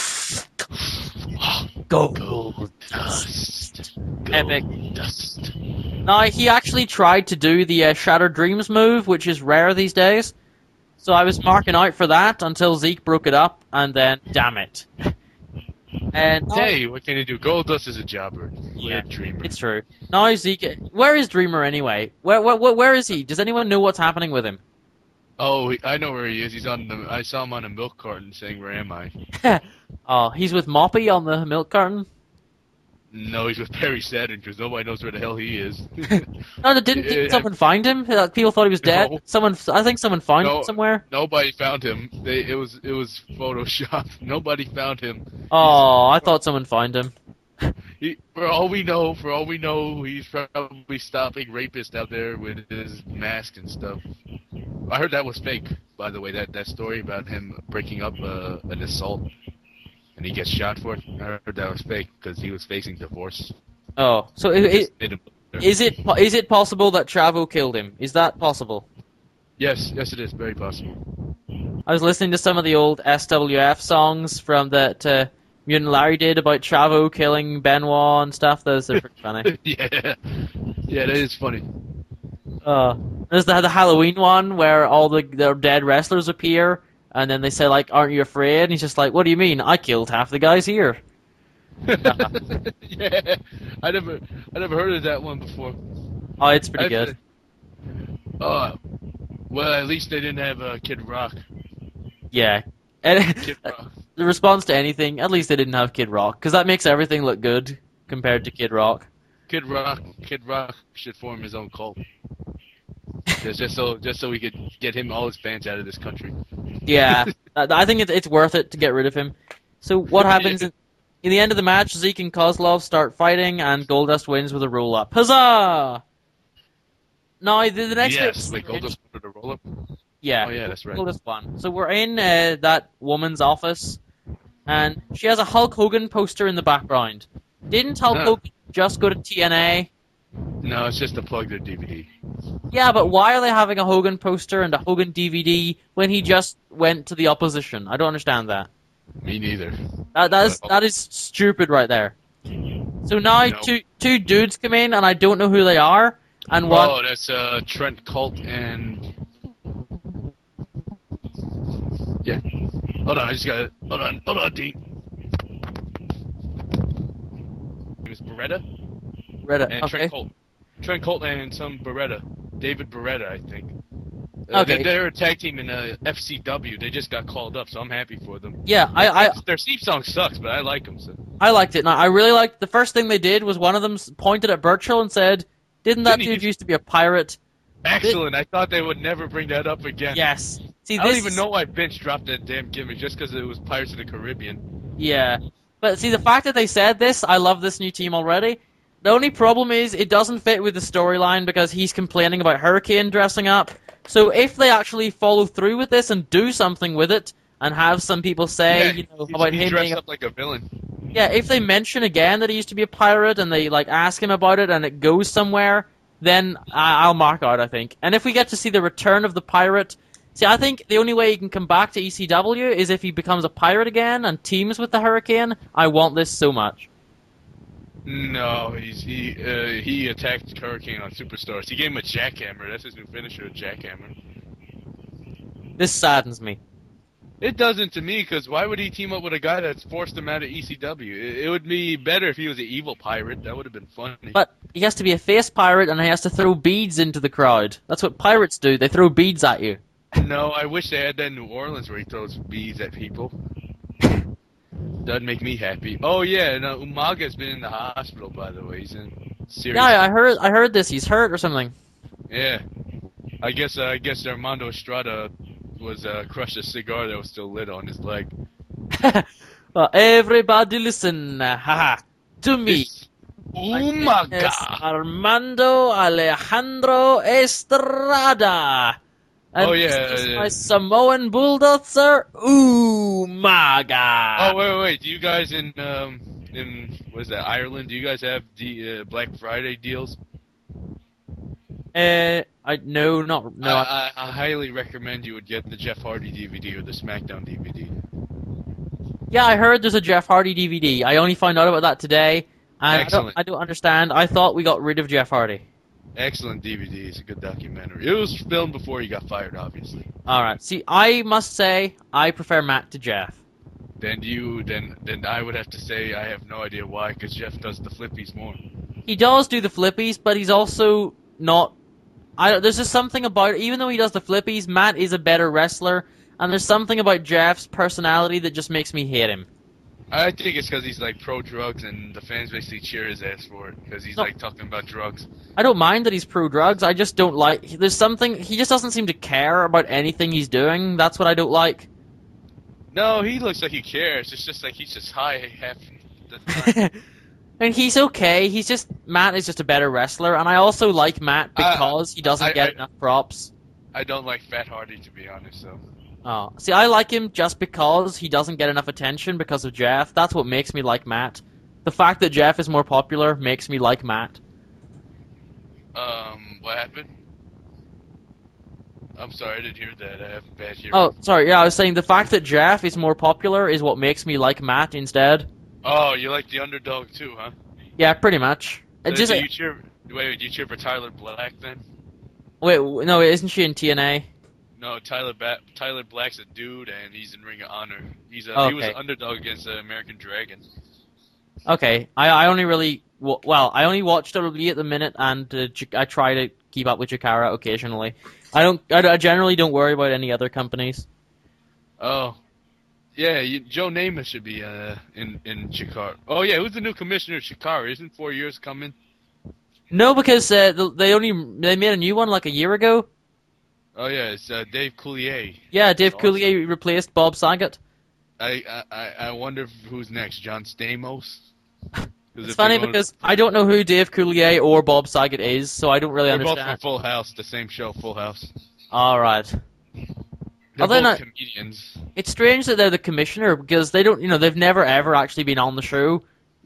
Gold. Gold dust. Gold Epic. dust. Now, he actually tried to do the uh, Shattered Dreams move, which is rare these days. So I was marking out for that until Zeke broke it up, and then, damn it. And Hey, what can you do? Gold dust is a jobber. Yeah, Weird dreamer. it's true. Now Zeke, where is Dreamer anyway? Where, where, where, where is he? Does anyone know what's happening with him? Oh, he- I know where he is. He's on the. I saw him on a milk carton saying, "Where am I?" Oh, he's with Moppy on the milk carton. No, he's with Perry Saturn because nobody knows where the hell he is. No, didn't, didn't Yeah. someone find him? Like, people thought he was dead. No. Someone, I think someone found No. him somewhere. Nobody found him. They, it was it was photoshopped. Nobody found him. Oh, I thought someone found him. He, for all we know, for all we know, he's probably stopping rapists out there with his mask and stuff. I heard that was fake, by the way. That that story about him breaking up uh, an assault and he gets shot for it. I heard that was fake because he was facing divorce. Oh, so i- i- Just made him- is it po- is it possible that Chavo killed him? Is that possible? Yes, yes, it is very possible. I was listening to some of the old S W F songs from that uh, Mutant Larry did about Chavo killing Benoit and stuff. Those are pretty funny. yeah, yeah, that is funny. Uh, there's the, the Halloween one where all the their dead wrestlers appear, and then they say like, "Aren't you afraid?" And he's just like, "What do you mean? I killed half the guys here." yeah, I never, I never heard of that one before. Oh, it's pretty I've- good. Uh, well, at least they didn't have uh, Kid Rock. Yeah. And Kid Rock. the response to anything, at least they didn't have Kid Rock, because that makes everything look good compared to Kid Rock. Kid Rock. Kid Rock should form his own cult. just, just so, just so we could get him all his fans out of this country. Yeah, I I think it's it's worth it to get rid of him. So what happens in, in the end of the match? Zeke and Kozlov start fighting, and Goldust wins with a roll up. Huzzah! Now the, the next yes, bit- like Goldust put a roll up. Yeah, Oh yeah, that's right. Goldust won. So we're in uh, that woman's office, and she has a Hulk Hogan poster in the background. Didn't Hulk Huh. Hogan just go to T N A? No, it's just to plug their D V D. Yeah, but why are they having a Hogan poster and a Hogan D V D when he just went to the opposition? I don't understand that. Me neither. That, that is that is stupid right there. So now No. two two dudes come in and I don't know who they are. And one Oh, that's uh, Trent Colt and yeah. Hold on, I just got it. Hold on, hold on, D. It was Beretta Reddit. and Okay. Trent Colt. Trent Colt and some Beretta, David Beretta, I think. Uh, Okay. they, they're a tag team in uh, F C W. They just got called up, so I'm happy for them. Yeah, I, I Their theme song sucks, but I like them. So. I liked it. Now I really liked the first thing they did was one of them s- pointed at Burchill and said, "Didn't that Didn't he dude do- used to be a pirate?" Excellent. I thought they would never bring that up again. Yes. See, I this don't even is- know why Vince dropped that damn gimmick just because it was Pirates of the Caribbean. Yeah. But see, the fact that they said this, I love this new team already. The only problem is it doesn't fit with the storyline because he's complaining about Hurricane dressing up. So if they actually follow through with this and do something with it and have some people say, Yeah, you know, he, about he him dressed being a, up like a villain. yeah, if they mention again that he used to be a pirate and they like ask him about it and it goes somewhere, then I- I'll mark out, I think. And if we get to see the return of the pirate, see, I think the only way he can come back to E C W is if he becomes a pirate again and teams with the Hurricane. I want this so much. No, he's he uh, he attacked Hurricane on Superstars. He gave him a jackhammer. That's his new finisher, a jackhammer. This saddens me. It doesn't to me, because why would he team up with a guy that's forced him out of E C W? It, it would be better if he was an evil pirate. That would have been funny. But he has to be a face pirate, and he has to throw beads into the crowd. That's what pirates do. They throw beads at you. No, I wish they had that in New Orleans where he throws beads at people. Doesn't make me happy. Oh yeah, no, Umaga's been in the hospital, by the way. He's in serious. Yeah, I heard. I heard this. He's hurt or something. Yeah, I guess uh, I guess Armando Estrada was uh, crushed a cigar that was still lit on his leg. Well, everybody listen, haha, to me. It's Umaga. It's Armando Alejandro Estrada. And Oh, yeah, this is yeah. my Samoan bulldozer, Umaga. Oh wait, wait. Do you guys in um in what is that Ireland? Do you guys have the uh, Black Friday deals? Uh, I no, not no. I, I, I highly recommend you would get the Jeff Hardy D V D or the SmackDown D V D. Yeah, I heard there's a Jeff Hardy D V D. I only found out about that today, and I don't, Excellent. I don't understand. I thought we got rid of Jeff Hardy. Excellent D V D. It's a good documentary. It was filmed before he got fired, obviously. All right. See, I must say I prefer Matt to Jeff. Then you, then then I would have to say I have no idea why, because Jeff does the flippies more. He does do the flippies, but he's also not. I there's just something about even though he does the flippies, Matt is a better wrestler, and there's something about Jeff's personality that just makes me hate him. I think it's because he's like pro drugs, and the fans basically cheer his ass for it because he's No. like talking about drugs. I don't mind that he's pro drugs. I just don't like. There's something he just doesn't seem to care about anything he's doing. That's what I don't like. No, he looks like he cares. It's just like he's just high half the time. And he's okay. He's just Matt is just a better wrestler, and I also like Matt Uh, because he doesn't I- get I- enough props. I don't like Fat Hardy, to be honest. So Oh, see, I like him just because he doesn't get enough attention because of Jeff. That's what makes me like Matt. The fact that Jeff is more popular makes me like Matt. um, what happened? I'm sorry, I didn't hear that. I have a bad hearing. Oh, sorry. Yeah, I was saying the fact that Jeff is more popular is what makes me like Matt instead. Oh, you like the underdog too, huh? Yeah, pretty much. It So just do you cheer? Wait, wait, do you cheer for Tyler Black then? wait, no, isn't she in T N A? No, Tyler ba- Tyler Black's a dude, and he's in Ring of Honor. He's a, Oh, he was okay. an underdog against the American Dragon. Okay, I I only really well I only watch W W E at the minute, and uh, J- I try to keep up with Chikara occasionally. I don't. I, I generally don't worry about any other companies. Oh, yeah, you, Joe Namath should be uh, in in Chikara. Oh yeah, who's the new commissioner of Chikara? Isn't four years coming? No, because uh, th- they only they made a new one like a year ago. Oh yeah, it's uh, Dave Coulier. Yeah, Dave That's awesome. Coulier replaced Bob Saget. I I, I- I wonder if- who's next. John Stamos. 'Cause It's if funny they're going- because I don't know who Dave Coulier or Bob Saget is, so I don't really they're both from understand. Full House, the same show, Full House. All right. They're Are they both not- comedians. It's strange that they're the commissioner because they don't, you know, they've never ever actually been on the show.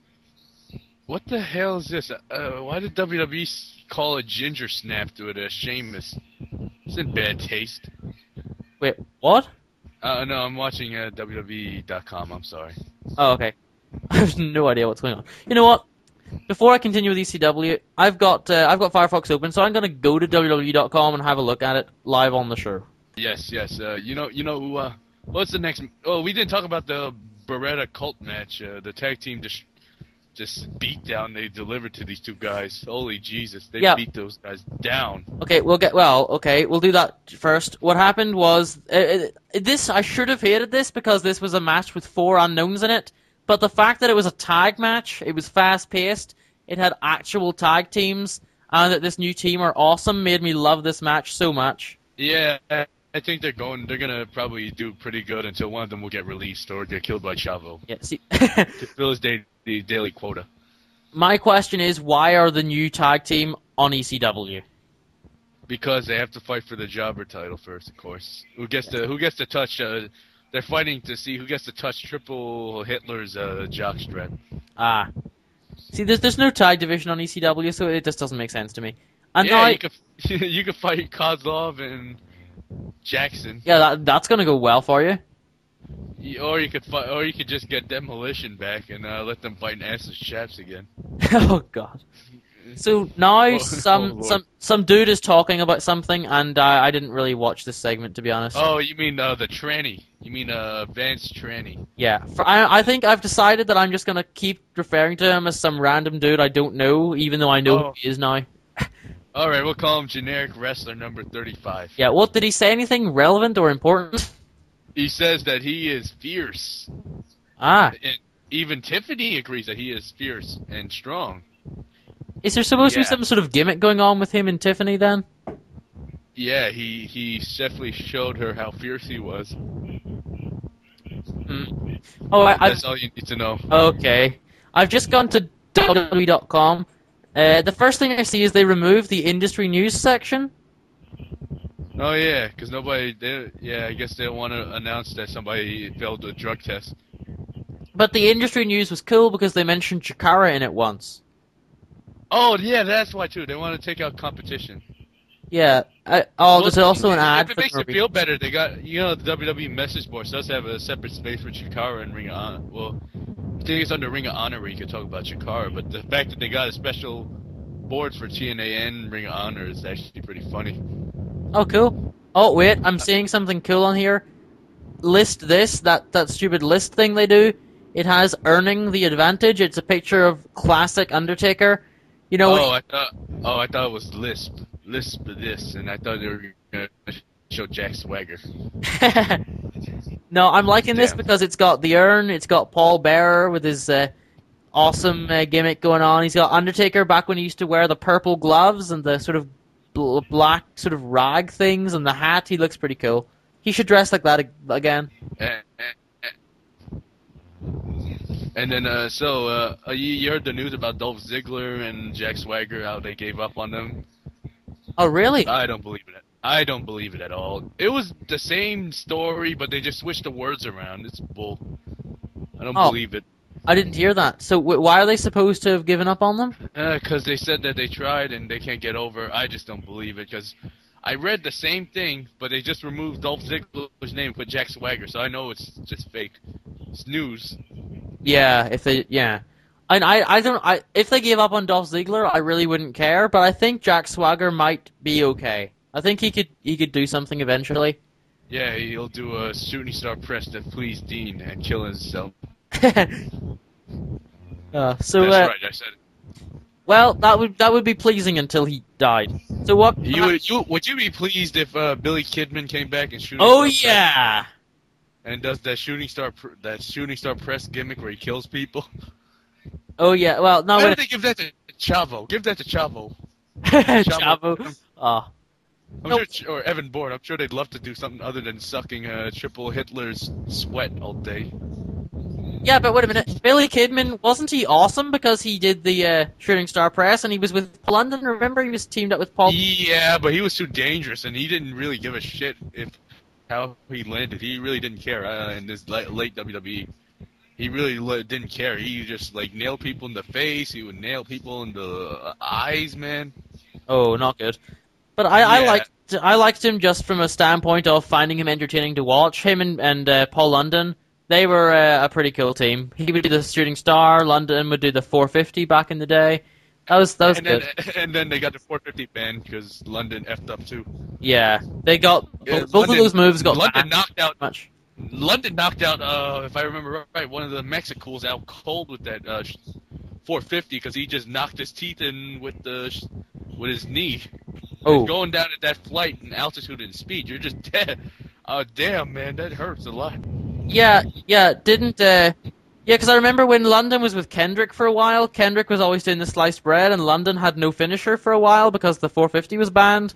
What the hell is this? Uh, why did W W E s- call a ginger snap to it a Sheamus? It's in bad taste. Wait, what? Uh, no, I'm watching uh, W W E dot com. I'm sorry. Oh, okay. I have no idea what's going on. You know what? Before I continue with E C W, I've got uh, I've got Firefox open, so I'm gonna go to W W E dot com and have a look at it live on the show. Yes, yes. Uh, you know, you know. Uh, what's the next? Oh, we didn't talk about the Beretta Cult match. Uh, the tag team just just beat down they delivered to these two guys. Holy Jesus, they Yeah. beat those guys down. Okay, we'll get well. Okay, we'll do that first. What happened was uh, uh, this. I should have hated this because this was a match with four unknowns in it. But the fact that it was a tag match, it was fast paced, it had actual tag teams, and that this new team are awesome made me love this match so much. Yeah, I think they're going. They're gonna probably do pretty good until one of them will get released or get killed by Chavo Yeah. See, to fill his day, the daily quota. my question is, why are the new tag team on E C W? Because they have to fight for the jobber title first, of course. Who gets to Who gets to touch? Uh, they're fighting to see who gets to touch Triple Hitler's uh, jockstrap. Ah. See, there's there's no tag division on E C W, so it just doesn't make sense to me. And now Yeah, I- you could you could fight Kozlov and Jackson. yeah, that, that's gonna go well for you. Y- Or you could fight, or you could just get Demolition back and uh, let them fight in Assless Chaps again. Oh God. So now Oh, some oh, Lord. some some dude is talking about something, and I I didn't really watch this segment, to be honest. Oh, you mean uh, the tranny? You mean uh, Vance Tranny? Yeah, for, I I think I've decided that I'm just gonna keep referring to him as some random dude I don't know, even though I know Oh. who he is now. All right, we'll call him generic wrestler number thirty-five. Yeah, what did he say? Anything relevant or important? He says that he is fierce, Ah, and even Tiffany agrees that he is fierce and strong. is there supposed to be Yeah. some sort of gimmick going on with him and Tiffany then? Yeah, he he definitely showed her how fierce he was. Hmm. Oh, I, I That's all you need to know. okay. I've just gone to W W E dot com. Uh, the first thing I see is they removed the industry news section. Oh yeah, because nobody. They, yeah, I guess they don't want to announce that somebody failed a drug test. But the industry news was cool because they mentioned Chikara in it once. Oh yeah, that's why too. They want to take out competition. Yeah. I, oh, Well, there's also an ad If it for makes the you feel better, they got you know the W W E message board does have a separate space for Chikara and Ring of Honor. Well, I think it's under Ring of Honor where you can talk about Chikara, but the fact that they got a special board for T N A and Ring of Honor is actually pretty funny. Oh, cool. Oh, wait, I'm seeing something cool on here. List this, that, that stupid list thing they do. It has earning the advantage. It's a picture of classic Undertaker. You know, Oh, I thought. Oh, I thought it was Lisp. Lisp this, and I thought they were gonna show Jack Swagger. no, I'm liking this Damn. because it's got the urn, it's got Paul Bearer with his uh, awesome uh, gimmick going on. He's got Undertaker back when he used to wear the purple gloves and the sort of bl- black sort of rag things and the hat. He looks pretty cool. He should dress like that ag- again. And, and then, uh, so, uh, uh, you, you heard the news about Dolph Ziggler and Jack Swagger, how they gave up on them? Oh, really? I don't believe it. I don't believe it at all. It was the same story, but they just switched the words around. It's bull. I don't Oh. believe it. I didn't hear that. So w- why are they supposed to have given up on them? Because they said that they tried and they can't get over. I just don't believe it, because I read the same thing, but they just removed Dolph Ziggler's name and put Jack Swagger, so I know it's just fake. It's news. Yeah, if they, yeah. And I, I don't, I, if they gave up on Dolph Ziggler, I really wouldn't care, but I think Jack Swagger might be okay. I think he could, he could do something eventually. Yeah, he'll do a shooting star press to please Dean and kill himself. uh, so, That's uh, right, I said it. well, that would, that would be pleasing until he died. So what? You would, you, would you be pleased if uh, Billy Kidman came back and shooting oh star yeah! press and does that shooting star pr- that shooting star press gimmick where he kills people? Oh yeah, well, no, Why wait. don't they give that to Chavo? Give that to Chavo. Chavo. Oh. I'm Nope. sure, or Evan Bourne. I'm sure they'd love to do something other than sucking uh, triple Hitler's sweat all day. Yeah, but wait a minute. Billy Kidman, wasn't he awesome because he did the uh, Shooting Star Press and he was with Paul London? Remember, he was teamed up with Paul. Yeah, but he was too dangerous, and he didn't really give a shit if how he landed. He really didn't care uh, in this late, late W W E. He really le- didn't care. He just like nailed people in the face. He would nail people in the eyes, man. Oh, not good. But I, I Yeah. liked I liked him just from a standpoint of finding him entertaining to watch. Him and, and uh, Paul London, they were uh, a pretty cool team. He would do the Shooting Star, London would do the four fifty back in the day. That was that was and good. then, and then they got the four fifty ban because London effed up too. Yeah, they got Yeah, both London- of those moves got London banned knocked out. much. London knocked out, uh, if I remember right, one of the Mexicals out cold with that uh, four fifty because he just knocked his teeth in with the sh- with his knee. Oh. And going down at that flight and altitude and speed, you're just dead. Oh, damn, man, that hurts a lot. Yeah, yeah, didn't, uh, yeah, because I remember when London was with Kendrick for a while, Kendrick was always doing the sliced bread, and London had no finisher for a while because the four fifty was banned.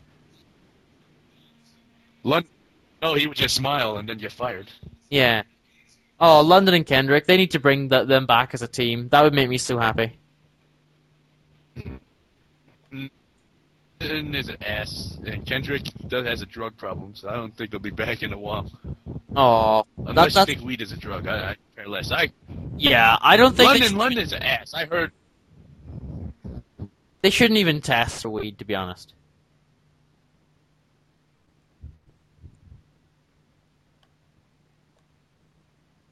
London, no, he would just smile and then get fired. Yeah. Oh, London and Kendrick, they need to bring the, them back as a team. That would make me so happy. And is an ass, and Kendrick does has a drug problem, so I don't think they'll be back in a while. Oh, Unless that, you that's, think weed is a drug, I, I care less. I yeah, I don't think they, London, should- London's an ass. I heard. they shouldn't even test for weed, to be honest.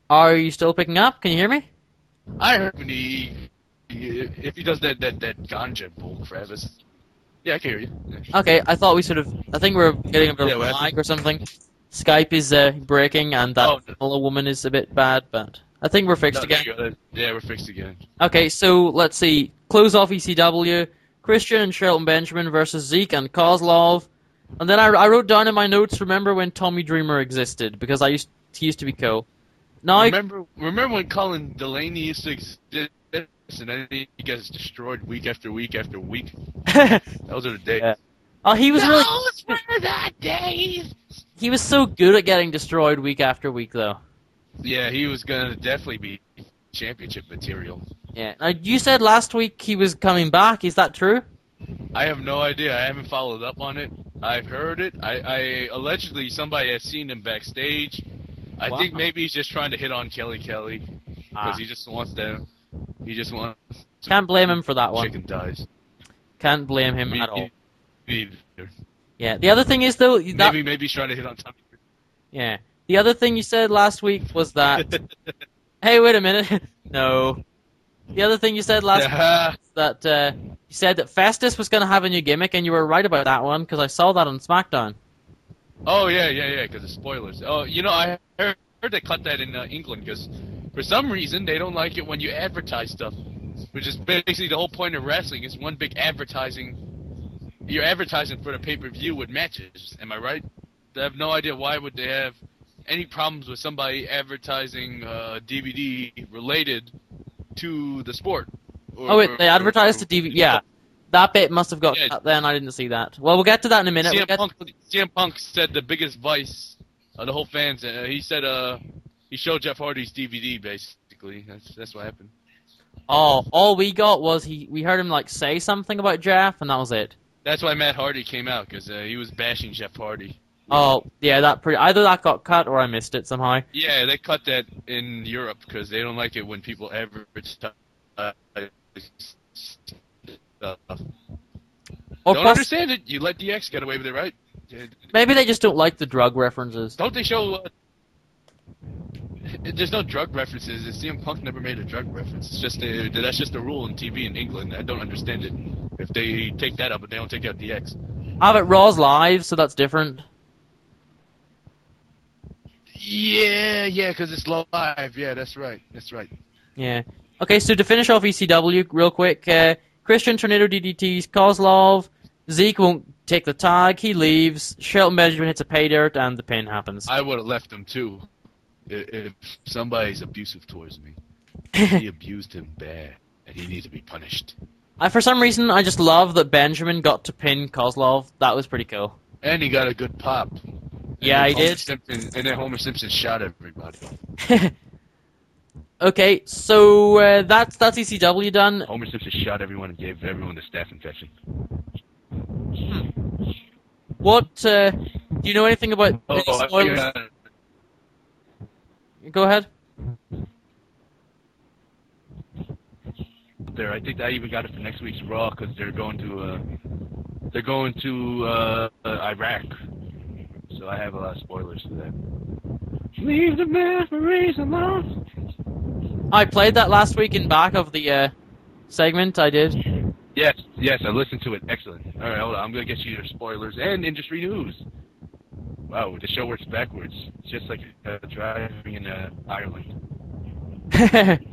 Are you still picking up? Can you hear me? I heard when he, he if he does that that that ganja bull crap. it's- Yeah, I can hear you. Yeah. Okay, I thought we sort of... I think we're getting a bit Yeah, of what a happened? lag or something. Skype is uh, breaking, and that Oh, no. fellow woman is a bit bad, but I think we're fixed No, again. there you go. Yeah, we're fixed again. Okay, so let's see. Close off E C W, Christian and Shelton Benjamin versus Zeke and Kozlov. And then I, I wrote down in my notes, remember when Tommy Dreamer existed, because I used he used to be cool. Now, Remember, remember when Colin Delaney used to exist, and then he gets destroyed week after week after week. Those are the days. Yeah. oh, he was really Those were the days. he was so good at getting destroyed week after week, though. Yeah, he was gonna definitely be championship material. Yeah. Now you said last week he was coming back. Is that true? I have no idea. I haven't followed up on it. I've heard it. I, I allegedly somebody has seen him backstage. I Wow. think maybe he's just trying to hit on Kelly Kelly because Ah. he just wants to. He just wants. Can't blame him for that one. Chicken dies. Can't blame him Me at all. either. Yeah. The other thing is though that Maybe maybe he's trying to hit on Tommy. yeah. The other thing you said last week was that. Hey, wait a minute. No. The other thing you said last week Yeah. was that uh, you said that Festus was going to have a new gimmick, and you were right about that one because I saw that on SmackDown. Oh yeah, yeah, yeah. Because of spoilers. Oh, you know, I heard, heard they cut that in uh, England because for some reason they don't like it when you advertise stuff, which is basically the whole point of wrestling. Is one big advertising. You're advertising for the pay per view with matches. Am I right? I have no idea why would they have any problems with somebody advertising uh, D V D related to the sport. Or, Oh wait, they advertised or- the D V D. Yeah, that bit must have got Yeah. cut then. I didn't see that. Well, we'll get to that in a minute. C We'll M get- Punk, C M Punk said the biggest vice of the whole fans. Uh, he said uh, he showed Jeff Hardy's D V D basically. That's that's what happened. Oh, all we got was he. We heard him like say something about Jeff, and that was it. That's why Matt Hardy came out because uh, he was bashing Jeff Hardy. Oh, yeah, that pretty. Either that got cut or I missed it somehow. Yeah, they cut that in Europe because they don't like it when people advertise. Uh, stuff. Or Don't plus, understand it. You let D X get away with it, right? Uh, maybe they just don't like the drug references. Don't they show? Uh, there's no drug references. C M Punk never made a drug reference. It's just a, that's just a rule in T V in England. I don't understand it. If they take that out, but they don't take out D X. Ah, but Raw's live, so that's different. Yeah, yeah, because it's live. Yeah, that's right. That's right. Yeah. Okay, so to finish off E C W real quick, uh, Christian Tornado D D Ts, Kozlov, Zeke won't take the tag, he leaves, Shelton Benjamin hits a pay dirt, and the pin happens. I would have left him too, if, if somebody's abusive towards me. He abused him bad, and he needs to be punished. I, for some reason, I just love that Benjamin got to pin Kozlov. That was pretty cool. And he got a good pop. Yeah, And he Homer did. Simpson, and then Homer Simpson shot everybody. Okay, so uh, that's that's E C W done. Homer Simpson shot everyone and gave everyone the staph infection. What, uh, do you know anything about Oh, any I spoilers? forgot. Go ahead. There, I think I even got it for next week's Raw because they're going to uh, they're going to uh, uh, Iraq, so I have a lot of spoilers for that. Leave the memories alone. I played that last week in back of the uh, segment, I did. Yes, yes, I listened to it. Excellent. All right, hold on. I'm gonna get you your spoilers and industry news. Wow, the show works backwards. It's just like uh, driving in uh, Ireland.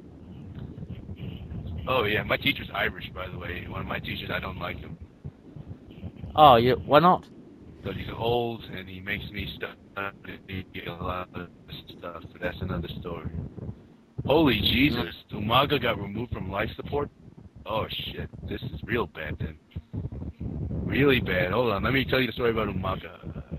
Oh yeah, my teacher's Irish, by the way. One of my teachers, I don't like him. Oh, yeah, why not? Because he's old and he makes me study a lot of stuff, but that's another story. Holy Jesus, Umaga got removed from life support? Oh shit, this is real bad then. Really bad. Hold on, let me tell you the story about Umaga.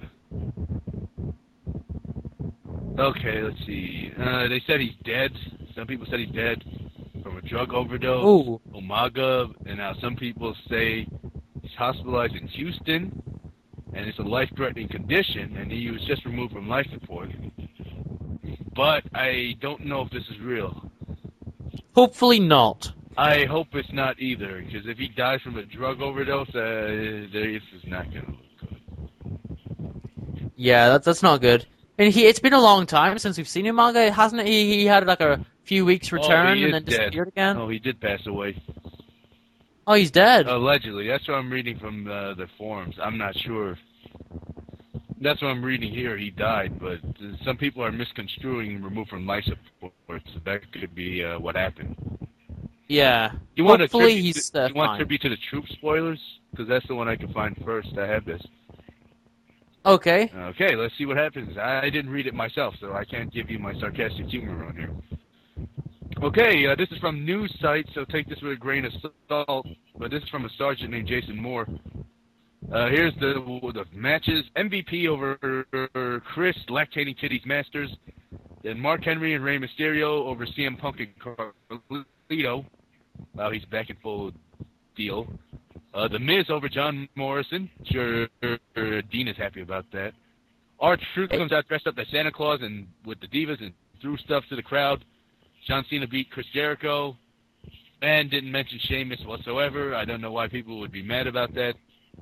Okay, let's see. Uh, they said he's dead. Some people said he's dead from a drug overdose. Ooh. Umaga, and now some people say he's hospitalized in Houston, and it's a life-threatening condition, and he was just removed from life support. But I don't know if this is real. Hopefully not. I hope it's not either, because if he dies from a drug overdose, uh, this is not going to look good. Yeah, that's that's not good. mean, he it's been a long time since we've seen Umaga, hasn't it? He he had like a few weeks return oh, he and is then disappeared dead. again. Oh, he did pass away. Oh, he's dead. Allegedly. That's what I'm reading from uh, the forums. I'm not sure. That's what I'm reading here. He died, but some people are misconstruing removed from life support. So that could be uh, what happened. Yeah. You want Hopefully a he's to, uh, you want fine. tribute to the troop spoilers? Because that's the one I can find first. I have this. Okay. Okay, let's see what happens. I didn't read it myself, so I can't give you my sarcastic humor on here. Okay, uh, this is from news sites, so take this with a grain of salt. But this is from a sergeant named Jason Moore. Uh, here's the the matches: M V P over Chris, lactating titties Masters. Then Mark Henry and Rey Mysterio over C M Punk and Carlito. Wow, he's back in full deal. Uh, the Miz over John Morrison. Sure, Dean is happy about that. R-Truth comes out dressed up as Santa Claus and with the Divas and threw stuff to the crowd. John Cena beat Chris Jericho and didn't mention Sheamus whatsoever. I don't know why people would be mad about that.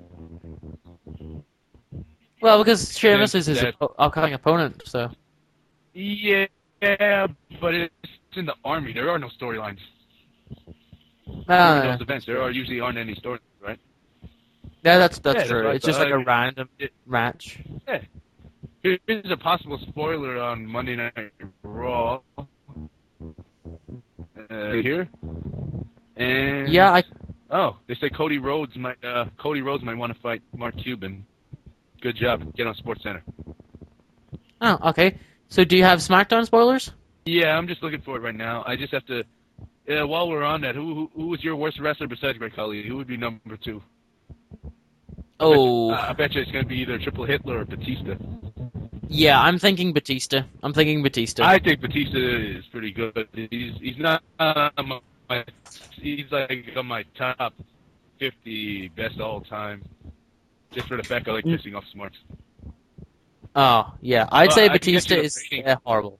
Well, because Sheamus is his That- oppo- upcoming opponent, so. Yeah, but it's in the Army. There are no storylines. During Uh, those events, there are usually aren't any storylines, right? yeah, that's that's Yeah, that's true. what I It's just like a thought. random It- match. Yeah. Here's a possible spoiler on Monday Night Raw. Uh, here. And Yeah, I oh, they say Cody Rhodes might uh, Cody Rhodes might want to fight Mark Cuban. Good job. Get on Sports Center. Oh, okay. So do you have SmackDown spoilers? Yeah, I'm just looking for it right now. I just have to. Uh, while we're on that, who, who who was your worst wrestler besides Great Khali? Who would be number two? Oh, I bet, you, I bet you it's going to be either Triple Hitler or Batista. yeah, I'm thinking Batista. I'm thinking Batista. I think Batista is pretty good. He's he's not uh, my he's like on my top fifty best all time. Just for the fact I like Mm. pissing off smarts. Oh, yeah. I'd Well, say I can get Batista you a is rating. uh, horrible.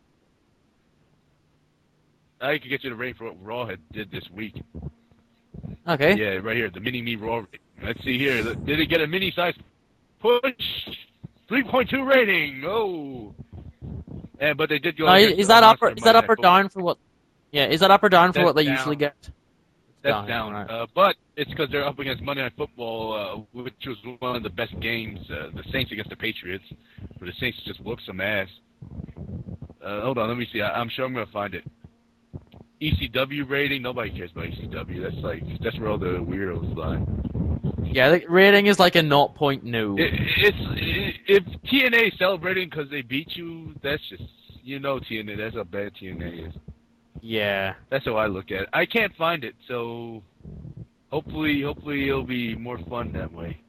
I could get you the rating for what Raw had did this week. Okay. Yeah, right here, the mini me Raw rating. Let's see here. Did it get a mini size push? three point two rating. Oh. Yeah, but they did go. No, is, against is the that up monster or is that Monday up or Night Football. down for what? Yeah, is that up or down for That's what they down. usually get? That's Down, down. right. Uh, but it's because they're up against Monday Night Football, uh, which was one of the best games. Uh, the Saints against the Patriots, where the Saints just whooped some ass. Uh, hold on, let me see. I, I'm sure I'm gonna find it. E C W rating. Nobody cares about E C W. That's like that's where all the weirdos lie. Yeah, the rating is like a not point no. It, it's it, if T N A is celebrating because they beat you, that's just you know T N A. That's how bad T N A is. Yeah. That's how I look at it. I can't find it, so hopefully, hopefully it'll be more fun that way.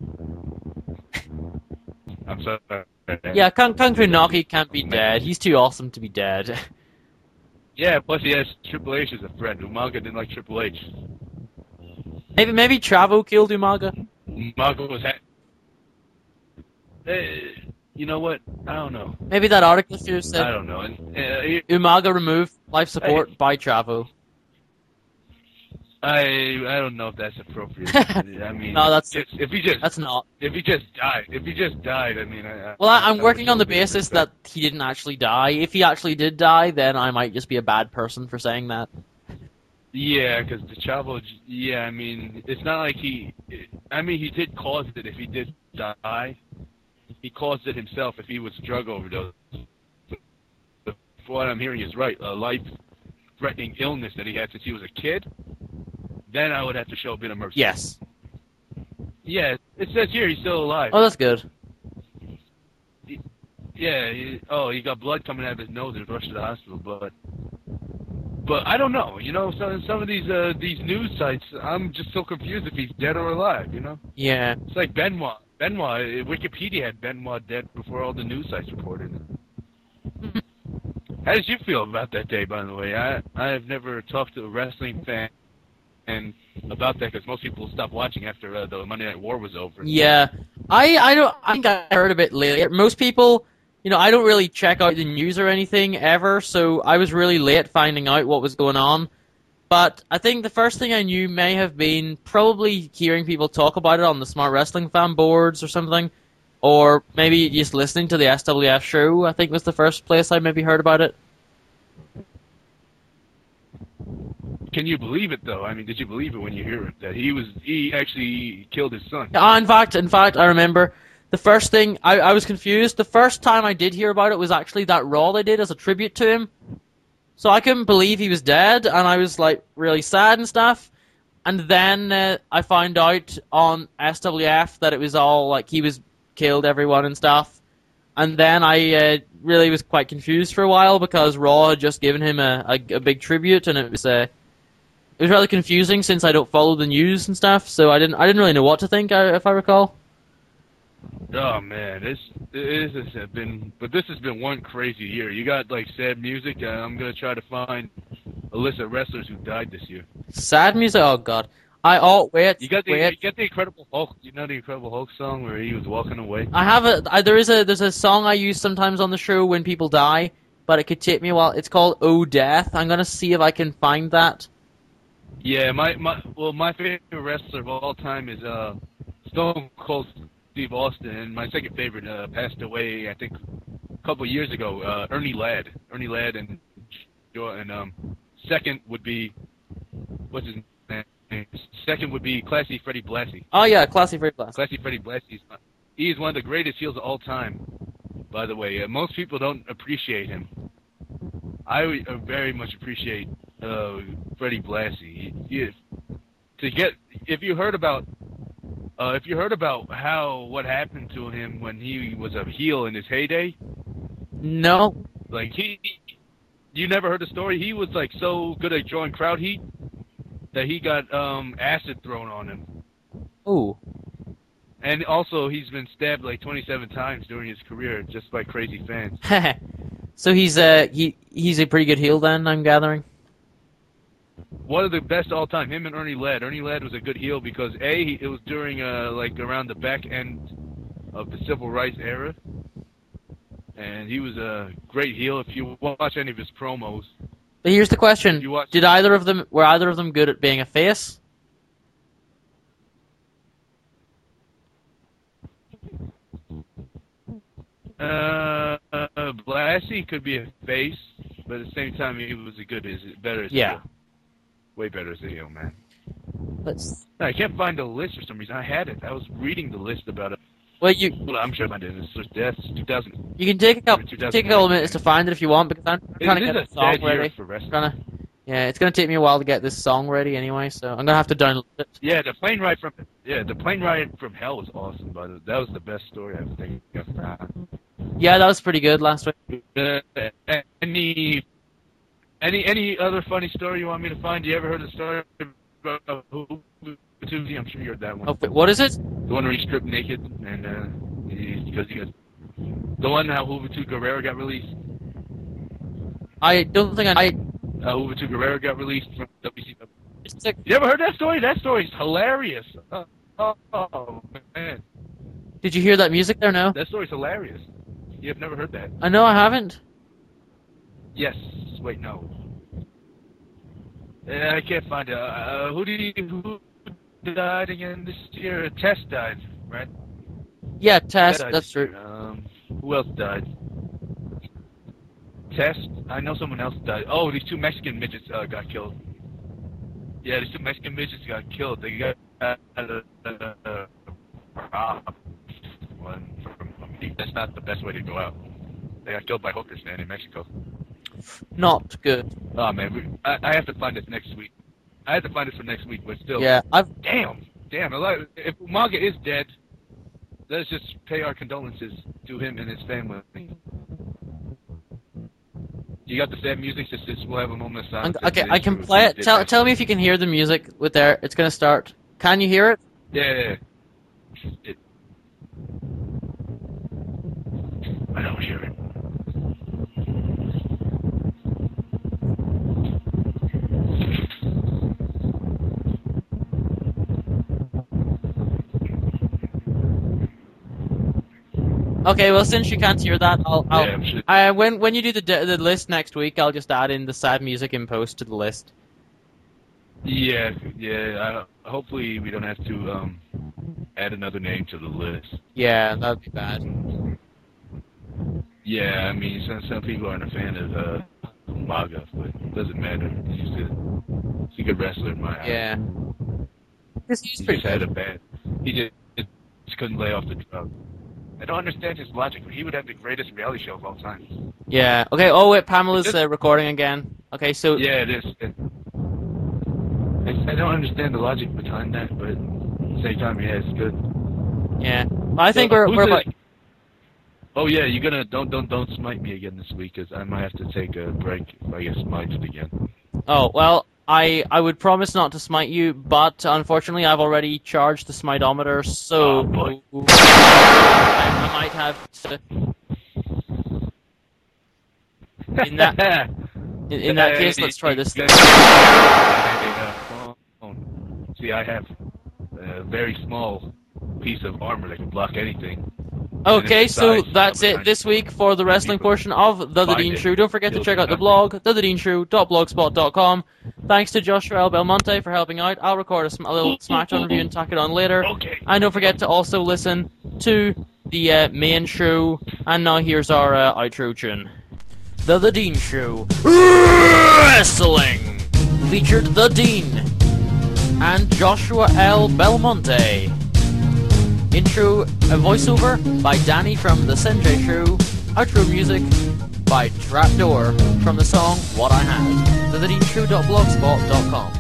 I'm sorry. Yeah, Kung Kung Funaki can't be dead. He's too awesome to be dead. Yeah, plus he has Triple H as a friend. Umaga didn't like Triple H. maybe maybe Chavo killed Umaga. Umaga was ha- uh, you know what? I don't know. Maybe that article here I said don't know. And, uh, he- Umaga removed life support by Chavo. I I don't know if that's appropriate. I mean, No, that's- if, if he just That's not. if he just died, if he just died, I mean, I, Well, I, I'm I working would on the feel a bit basis respect. that he didn't actually die. If he actually did die, then I might just be a bad person for saying that. Yeah, because the Chavo, yeah, I mean, it's not like he, I mean, he did cause it if he did die. He caused it himself if he was a drug overdose. But what I'm hearing is right, a life-threatening illness that he had since he was a kid, then I would have to show a bit of mercy. Yes. Yeah, it says here he's still alive. Oh, that's good. Yeah, he, oh, he got blood coming out of his nose and was rushed to the hospital, but but I don't know. You know, some some of these uh, these news sites, I'm just so confused if he's dead or alive. You know, Yeah. it's like Benoit. Benoit, Wikipedia had Benoit dead before all the news sites reported it. How did you feel about that day, by the way? I I have never talked to a wrestling fan and about that because most people stopped watching after uh, the Monday Night War was over. Yeah. I I don't. I think I heard a bit later. Most people, you know, I don't really check out the news or anything ever, so I was really late finding out what was going on. But I think the first thing I knew may have been probably hearing people talk about it on the Smart Wrestling fan boards or something. or maybe just listening to the S W F show, I think was the first place I maybe heard about it. Can you believe it though? I mean, did you believe it when you hear it that he was he actually killed his son? Ah, in fact, in fact, I remember the first thing I, I was confused. The first time I did hear about it was actually that Raw they did as a tribute to him. So I couldn't believe he was dead, and I was like really sad and stuff. And then uh, I found out on S W F that it was all like he was killed everyone and stuff. And then I uh, really was quite confused for a while because Raw had just given him a, a, a big tribute, and it was uh, it was rather confusing since I don't follow the news and stuff. So I didn't I didn't really know what to think, uh, if I recall. Oh man, this this has been, but this has been one crazy year. You got like sad music. Uh, I'm gonna try to find a list of wrestlers who died this year. Sad music. Oh god. I oh wait. You got the wait. you got the Incredible Hulk. You know the Incredible Hulk song where he was walking away. I have a I, there is a there's a song I use sometimes on the show when people die, but it could take me a while. It's called "Oh Death." I'm gonna see if I can find that. Yeah, my my well, my favorite wrestler of all time is uh Stone Cold Steve Austin, and my second favorite uh, passed away I think a couple of years ago. Uh, Ernie Ladd, Ernie Ladd, and and um second would be what's his name? Second would be Classy Freddie Blassie. Oh yeah, Classy Freddie Blassie. Classy Freddie Blassie. He is one of the greatest heels of all time. By the way, uh, most people don't appreciate him. I uh, very much appreciate uh, Freddie Blassie. He, he is, to get if you heard about uh, if you heard about how what happened to him when he was a heel in his heyday. No. Like he, you never heard the story. He was like so good at drawing crowd heat that he got um, acid thrown on him. Ooh. And also, he's been stabbed like twenty-seven times during his career just by crazy fans. So he's uh he he's a pretty good heel then, I'm gathering. One of the best all time. Him and Ernie Ladd. Ernie Ladd was a good heel because a he, it was during uh like around the back end of the civil rights era, and he was a great heel. If you watch any of his promos. But here's the question: You watch- Did either of them were either of them good at being a face? Uh, uh, Blassie could be a face, but at the same time, he was a good, is better as a Yeah. heel. Way better as a heel, man. Let's. I can't find the list for some reason. I had it. I was reading the list about it. Well, you Well, I'm sure I did. It's just death. two thousand. you can take a couple two thousand take a couple minutes to find it if you want because I'm It trying to is get a the song sad year ready. for wrestling. Trying to, yeah, it's gonna take me a while to get this song ready anyway, so I'm gonna have to download it. Yeah, the plane ride from yeah, the plane ride from hell was awesome. By the way. That was the best story I think I've found. Yeah, that was pretty good last week. Uh, any any any other funny story you want me to find? You ever heard the story about who? I'm sure you heard that one. Oh, wait, what is it? The one where he stripped naked and uh, he, because he got the one how Juventud Guerrero got released. I don't think I. I Uh, Juventud Guerrero got released from W C W. it's like- You ever heard that story? That story's hilarious. Oh, oh, oh man, did you hear that music there? No. that story's hilarious. You have never heard that? I know I haven't. Yes. Wait, no. Uh, I can't find it. Uh, who did he, who died again this year? Tess died, right? Yeah, Tess. Tess died That's this true. year. Um, who else died? Tess. I know someone else died. Oh, these two Mexican midgets uh, got killed. Yeah, these two Mexican midgets got killed. They got uh, uh, uh, uh, robbed. One from, that's not the best way to go out. They got killed by hookers, man, in Mexico. Not good. Oh man, we, I, I have to find this next week. I have to find this for next week, but still. Yeah, I've. Damn, damn. a lot- If Umaga is dead, let's just pay our condolences to him and his family. You got the sad music. Just, just we'll have a moment of I'm- silence. Okay, I can play it. Tell tell me if you can hear the music with there. It's gonna start. Can you hear it? Yeah, yeah, yeah. It, I don't hear it. Okay, well since you can't hear that, I'll. I'll Yeah, I'm sure. I, when when you do the the list next week, I'll just add in the sad music in post to the list. Yeah, yeah. I, hopefully we don't have to um, add another name to the list. Yeah, that'd be bad. Yeah, I mean, some some people aren't a fan of uh, Umaga, but it doesn't matter. He's a, he's a good wrestler in my eyes. Yeah. He's, he's He pretty just had good. a bad. He just, just couldn't lay off the drug. I don't understand his logic. He would have the greatest reality show of all time. Yeah. Okay. Oh wait, Pamela's uh, recording again. Okay, so Yeah, it is. It, I, I don't understand the logic behind that, but at the same time, yeah, it's good. yeah, I think So, we're who's we're the- about. Oh yeah, you're gonna don't don't don't smite me again this week, because I might have to take a break if I get smited again. Oh well, I I would promise not to smite you, but unfortunately, I've already charged the smiteometer, so Oh, boy. I, I might have to. In that in, in that case, let's try this. See, I have a very small piece of armor that can block anything. Okay, And it's so the size that's of a it this week for the wrestling portion of The The Find Dean it. Show. Don't forget to It'll check do out the nothing. blog, the the dean show dot blogspot dot com. Thanks to Joshua L. Belmonte for helping out. I'll record a, sm- a little SmackDown review and tack it on later. Okay. And don't forget to also listen to the uh, main show. And now here's our uh, outro tune. The The Dean Show. Wrestling! Featured The Dean and Joshua L. Belmonte. Intro, a voiceover by Danny from The Senjay Show. Outro music by Trapdoor from the song What I Had. The dean show dot blogspot dot com.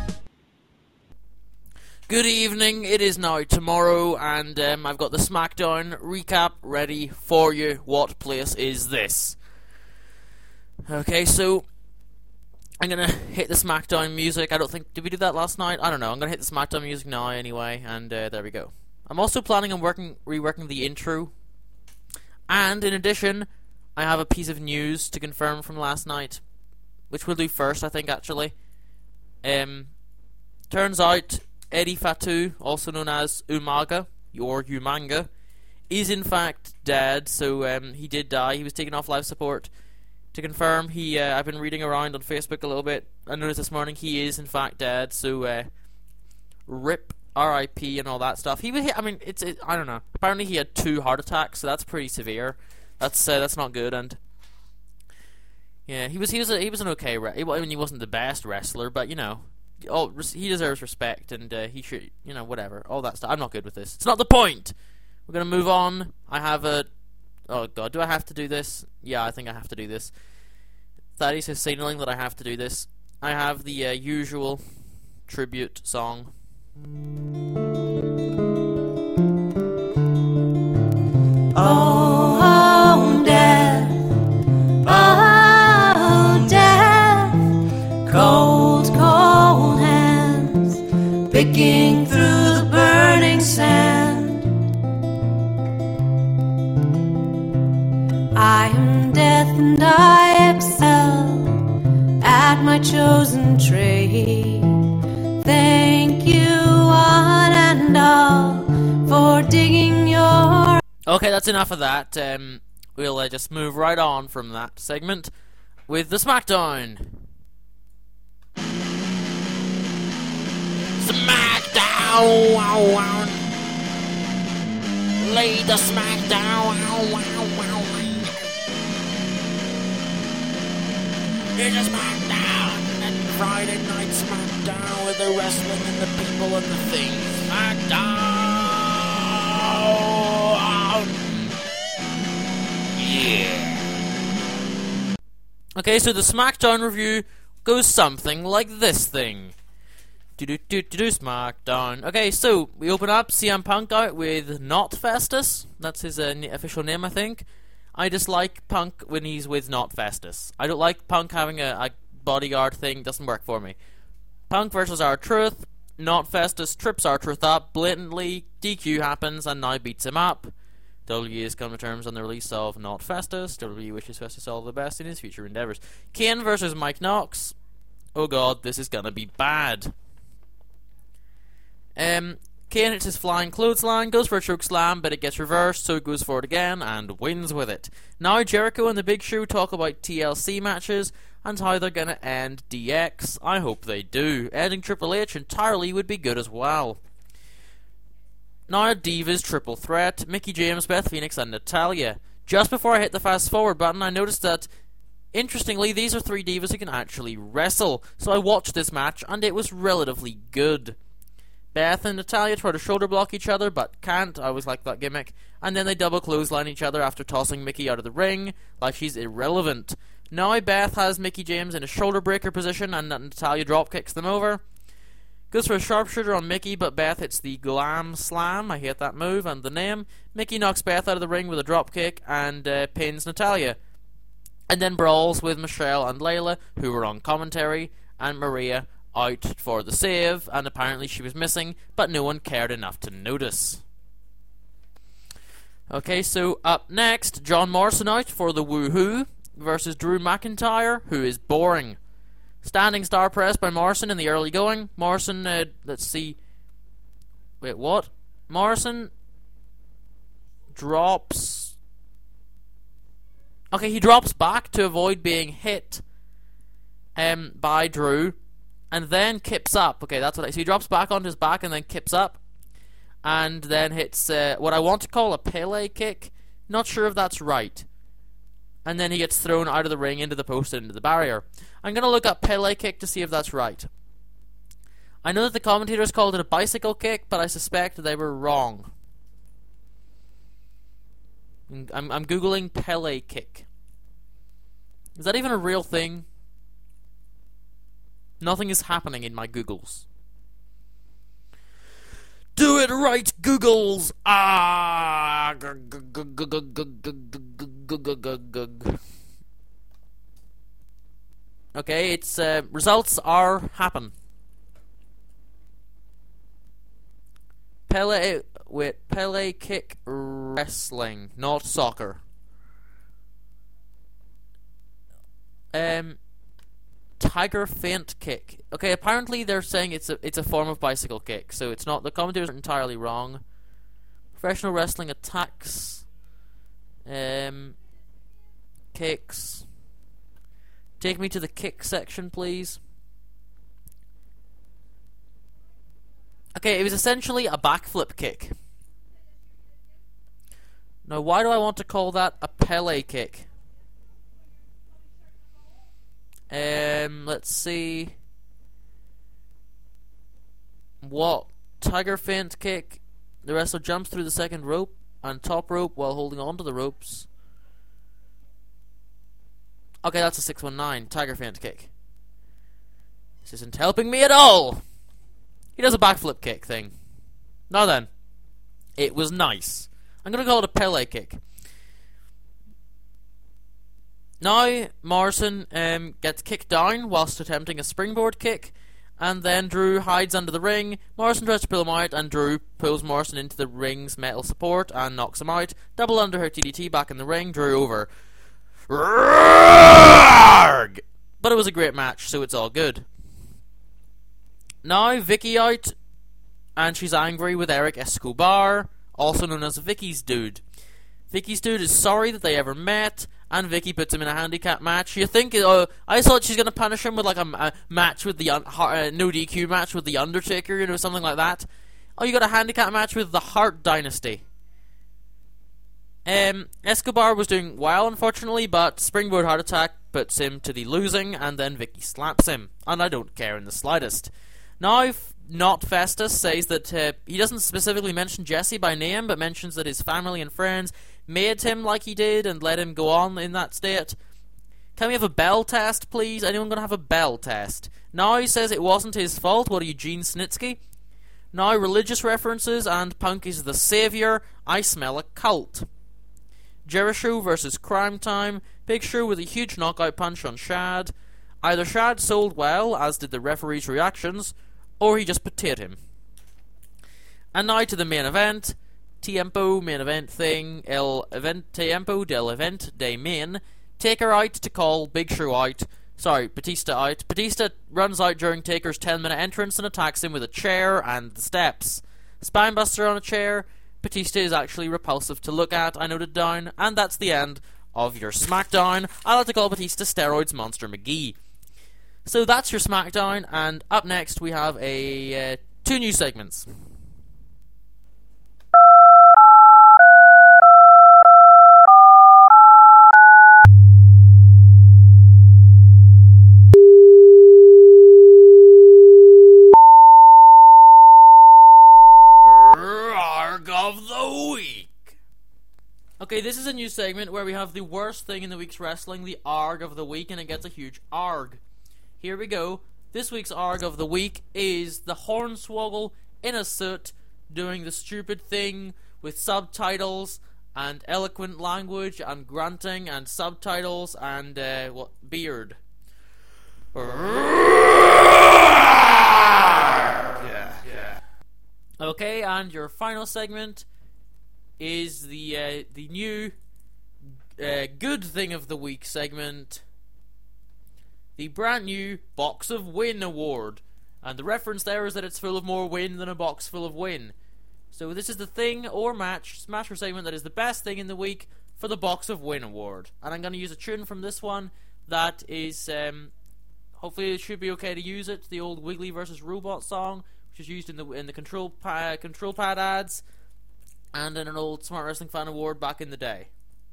Good evening, it is now tomorrow, and um, I've got the SmackDown recap ready for you. What place is this? Okay, so I'm gonna hit the SmackDown music. I don't think, did we do that last night? I don't know. I'm gonna hit the SmackDown music now anyway, and uh, there we go. I'm also planning on working, reworking the intro, and in addition, I have a piece of news to confirm from last night, which we'll do first, I think, actually. Um, turns out Eddie Fatu, also known as Umaga, or Umanga, is in fact dead. So um, he did die. He was taken off life support. To confirm, he uh, I've been reading around on Facebook a little bit. I noticed this morning he is in fact dead. So uh, rip, R I P, and all that stuff. He was. I mean, it's. It, I don't know. Apparently, he had two heart attacks, so that's pretty severe. That's uh, that's not good. And yeah, he was. He was. A, he was an okay. Re- I mean, he wasn't the best wrestler, but you know, all, he deserves respect, and uh, he should. You know, whatever. All that stuff. I'm not good with this. It's not the point. We're gonna move on. I have a. Oh god, do I have to do this? Yeah, I think I have to do this. Thaddeus is signaling that I have to do this. I have the uh, usual tribute song. Oh, death, oh, death, cold, cold hands picking through the burning sand. I am death and I excel at my chosen trade. Thank you, one and all, for digging your... Okay, that's enough of that. Um, we'll uh, just move right on from that segment with the SmackDown. SmackDown! Wow, wow. Lay the SmackDown! Wow, wow, wow. It's a SmackDown! And Friday night SmackDown with the wrestling and the people and the things. SmackDown! Yeah. Okay, so the SmackDown review goes something like this thing. Do do do do do SmackDown. Okay, so we open up C M Punk out with Not Festus. That's his uh, official name, I think. I dislike Punk when he's with Not Festus. I don't like Punk having a, a bodyguard thing. Doesn't work for me. Punk versus R-Truth. Not Festus trips R-Truth up blatantly. D Q happens and now beats him up. W W E has come to terms on the release of Not Festus. W W E wishes Festus all the best in his future endeavors. Kane versus Mike Knox. Oh god, this is gonna be bad. Um, Kane hits his flying clothesline, goes for a choke slam, but it gets reversed, so he goes for it again and wins with it. Now Jericho and the Big Show talk about T L C matches and how they're gonna end D X. I hope they do. Ending Triple H entirely would be good as well. Now a Divas triple threat, Mickie James, Beth Phoenix and Natalya. Just before I hit the fast forward button, I noticed that, interestingly, these are three divas who can actually wrestle. So I watched this match, and it was relatively good. Beth and Natalya try to shoulder block each other, but can't. I always like that gimmick. And then they double clothesline each other after tossing Mickie out of the ring, like she's irrelevant. Now Beth has Mickie James in a shoulder breaker position, and Natalya drop kicks them over. Goes for a sharpshooter on Mickie, but Beth hits the Glam Slam. I hate that move and the name. Mickie knocks Beth out of the ring with a drop kick and uh, pins Natalya. And then brawls with Michelle and Layla, who were on commentary, and Maria out for the save, and apparently she was missing, but no one cared enough to notice. Okay, so up next, John Morrison out for the Woohoo versus Drew McIntyre, who is boring. Standing star press by Morrison in the early going. Morrison, uh, let's see. Wait, what? Morrison drops. Okay, he drops back to avoid being hit um, by Drew, and then kips up. Okay, that's what I. So he drops back onto his back and then kips up, and then hits uh, what I want to call a Pele kick. Not sure if that's right. And then he gets thrown out of the ring into the post and into the barrier. I'm going to look up Pele kick to see if that's right. I know that the commentators called it a bicycle kick, but I suspect they were wrong. I'm, I'm googling Pele kick. Is that even a real thing? Nothing is happening in my Googles. Do it right, Googles! Ah! Okay, its uh, results are happen. Pele with Pele kick wrestling, not soccer. Um, Tiger feint kick. Okay, apparently they're saying it's a it's a form of bicycle kick, so it's not. The commentators are entirely wrong. Professional wrestling attacks, um, kicks. Take me to the kick section, please. Okay, it was essentially a backflip kick. Now, why do I want to call that a Pele kick? Um, let's see. What? Tiger feint kick. The wrestler jumps through the second rope and top rope while holding onto the ropes. Okay, that's a six one nine. Tiger feint kick. This isn't helping me at all. He does a backflip kick thing. Now then. It was nice. I'm going to call it a Pele kick. Now, Morrison um, gets kicked down whilst attempting a springboard kick, and then Drew hides under the ring. Morrison tries to pull him out, and Drew pulls Morrison into the ring's metal support and knocks him out. Double underhook D D T back in the ring. Drew over. But it was a great match, so it's all good. Now, Vicky out, and she's angry with Eric Escobar, also known as Vicky's dude. Vicky's dude is sorry that they ever met, and Vicky puts him in a handicap match. You think, uh, I thought she's going to punish him with like a, a match with the, un- uh, no D Q match with The Undertaker, you know, something like that. Oh, you got a handicap match with the Hart Dynasty. Um, Escobar was doing well, unfortunately, but Springboard Heart Attack puts him to the losing, and then Vicky slaps him, and I don't care in the slightest. Now, f- Not Festus says that uh, he doesn't specifically mention Jesse by name, but mentions that his family and friends made him like he did and let him go on in that state. Can we have a bell test, please? Anyone gonna have a bell test? Now he says it wasn't his fault. What are you, Gene Snitsky? Now religious references and Punk is the savior. I smell a cult. Jericho versus Crime Time. Big Show with a huge knockout punch on Shad. Either Shad sold well, as did the referee's reactions, or he just potatoed him. And now to the main event. Tiempo, main event thing. El event, tiempo del event de main. Taker out to call Big Show out. Sorry, Batista out. Batista runs out during Taker's ten minute entrance and attacks him with a chair and the steps. Spinebuster on a chair. Batista is actually repulsive to look at, I noted down. And that's the end of your SmackDown. I like to call Batista Steroids Monster McGee. So that's your SmackDown, and up next we have a uh, two new segments. Okay, this is a new segment where we have the worst thing in the week's wrestling, the ARG of the week, and it gets a huge ARG. Here we go. This week's ARG of the week is the Hornswoggle in a suit doing the stupid thing with subtitles and eloquent language and grunting and subtitles and uh, what beard. Yeah, yeah. Okay, and your final segment is the uh, the new uh, good thing of the week segment, the brand new Box of Win award, and the reference there is that it's full of more win than a box full of win. So this is the thing or match smasher segment that is the best thing in the week for the Box of Win award, and I'm going to use a tune from this one that is um, hopefully it should be okay to use it. The old Wiggly versus Robot song, which is used in the in the control pa- control pad ads. And in an old Smart Wrestling Fan Award back in the day.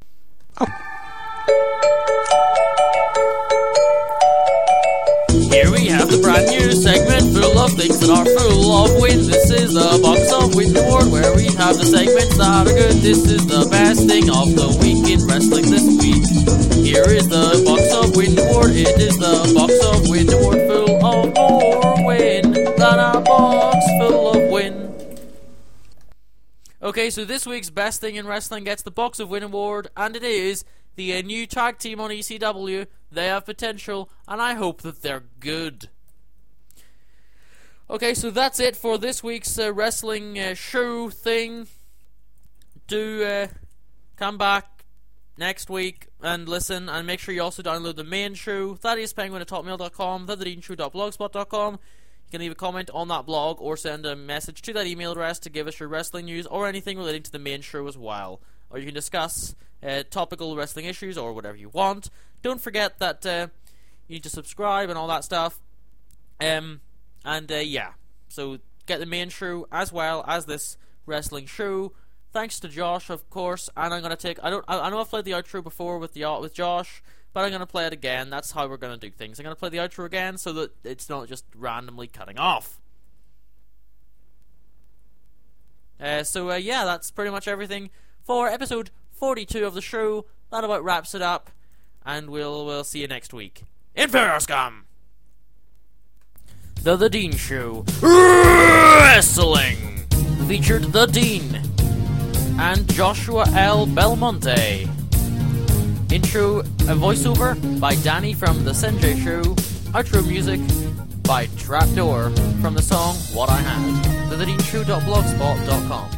Here we have the brand new segment full of things that are full of win. This is the Box of Win Award, where we have the segments that are good. This is the best thing of the week in wrestling this week. Here is the Box of Win Award. It is the Box of Win Award, full of more win than a box full of win. Okay, so this week's best thing in wrestling gets the Box of Win award, and it is the uh, new tag team on E C W. They have potential, and I hope that they're good. Okay, so that's it for this week's uh, wrestling uh, show thing. Do uh, come back next week and listen, and make sure you also download the main show, Thaddeus Penguin at hotmail dot com, the dean show dot blogspot dot com. You can leave a comment on that blog or send a message to that email address to give us your wrestling news or anything relating to the main show as well. Or you can discuss uh, topical wrestling issues or whatever you want. Don't forget that uh, you need to subscribe and all that stuff. Um, and uh, yeah, so get the main show as well as this wrestling show. Thanks to Josh, of course. And I'm gonna take. I don't. I, I know I've played the outro before with the with Josh. But I'm going to play it again. That's how we're going to do things. I'm going to play the outro again so that it's not just randomly cutting off. Uh, so, uh, yeah, that's pretty much everything for episode forty-two of the show. That about wraps it up. And we'll, we'll see you next week. Inferior Scum! The The Dean Show. Wrestling! Featured The Dean and Joshua L. Belmonte. Intro, a voiceover by Danny from The Senjay Show. Outro music by Trapdoor from the song What I Had. The dean show dot blogspot dot com.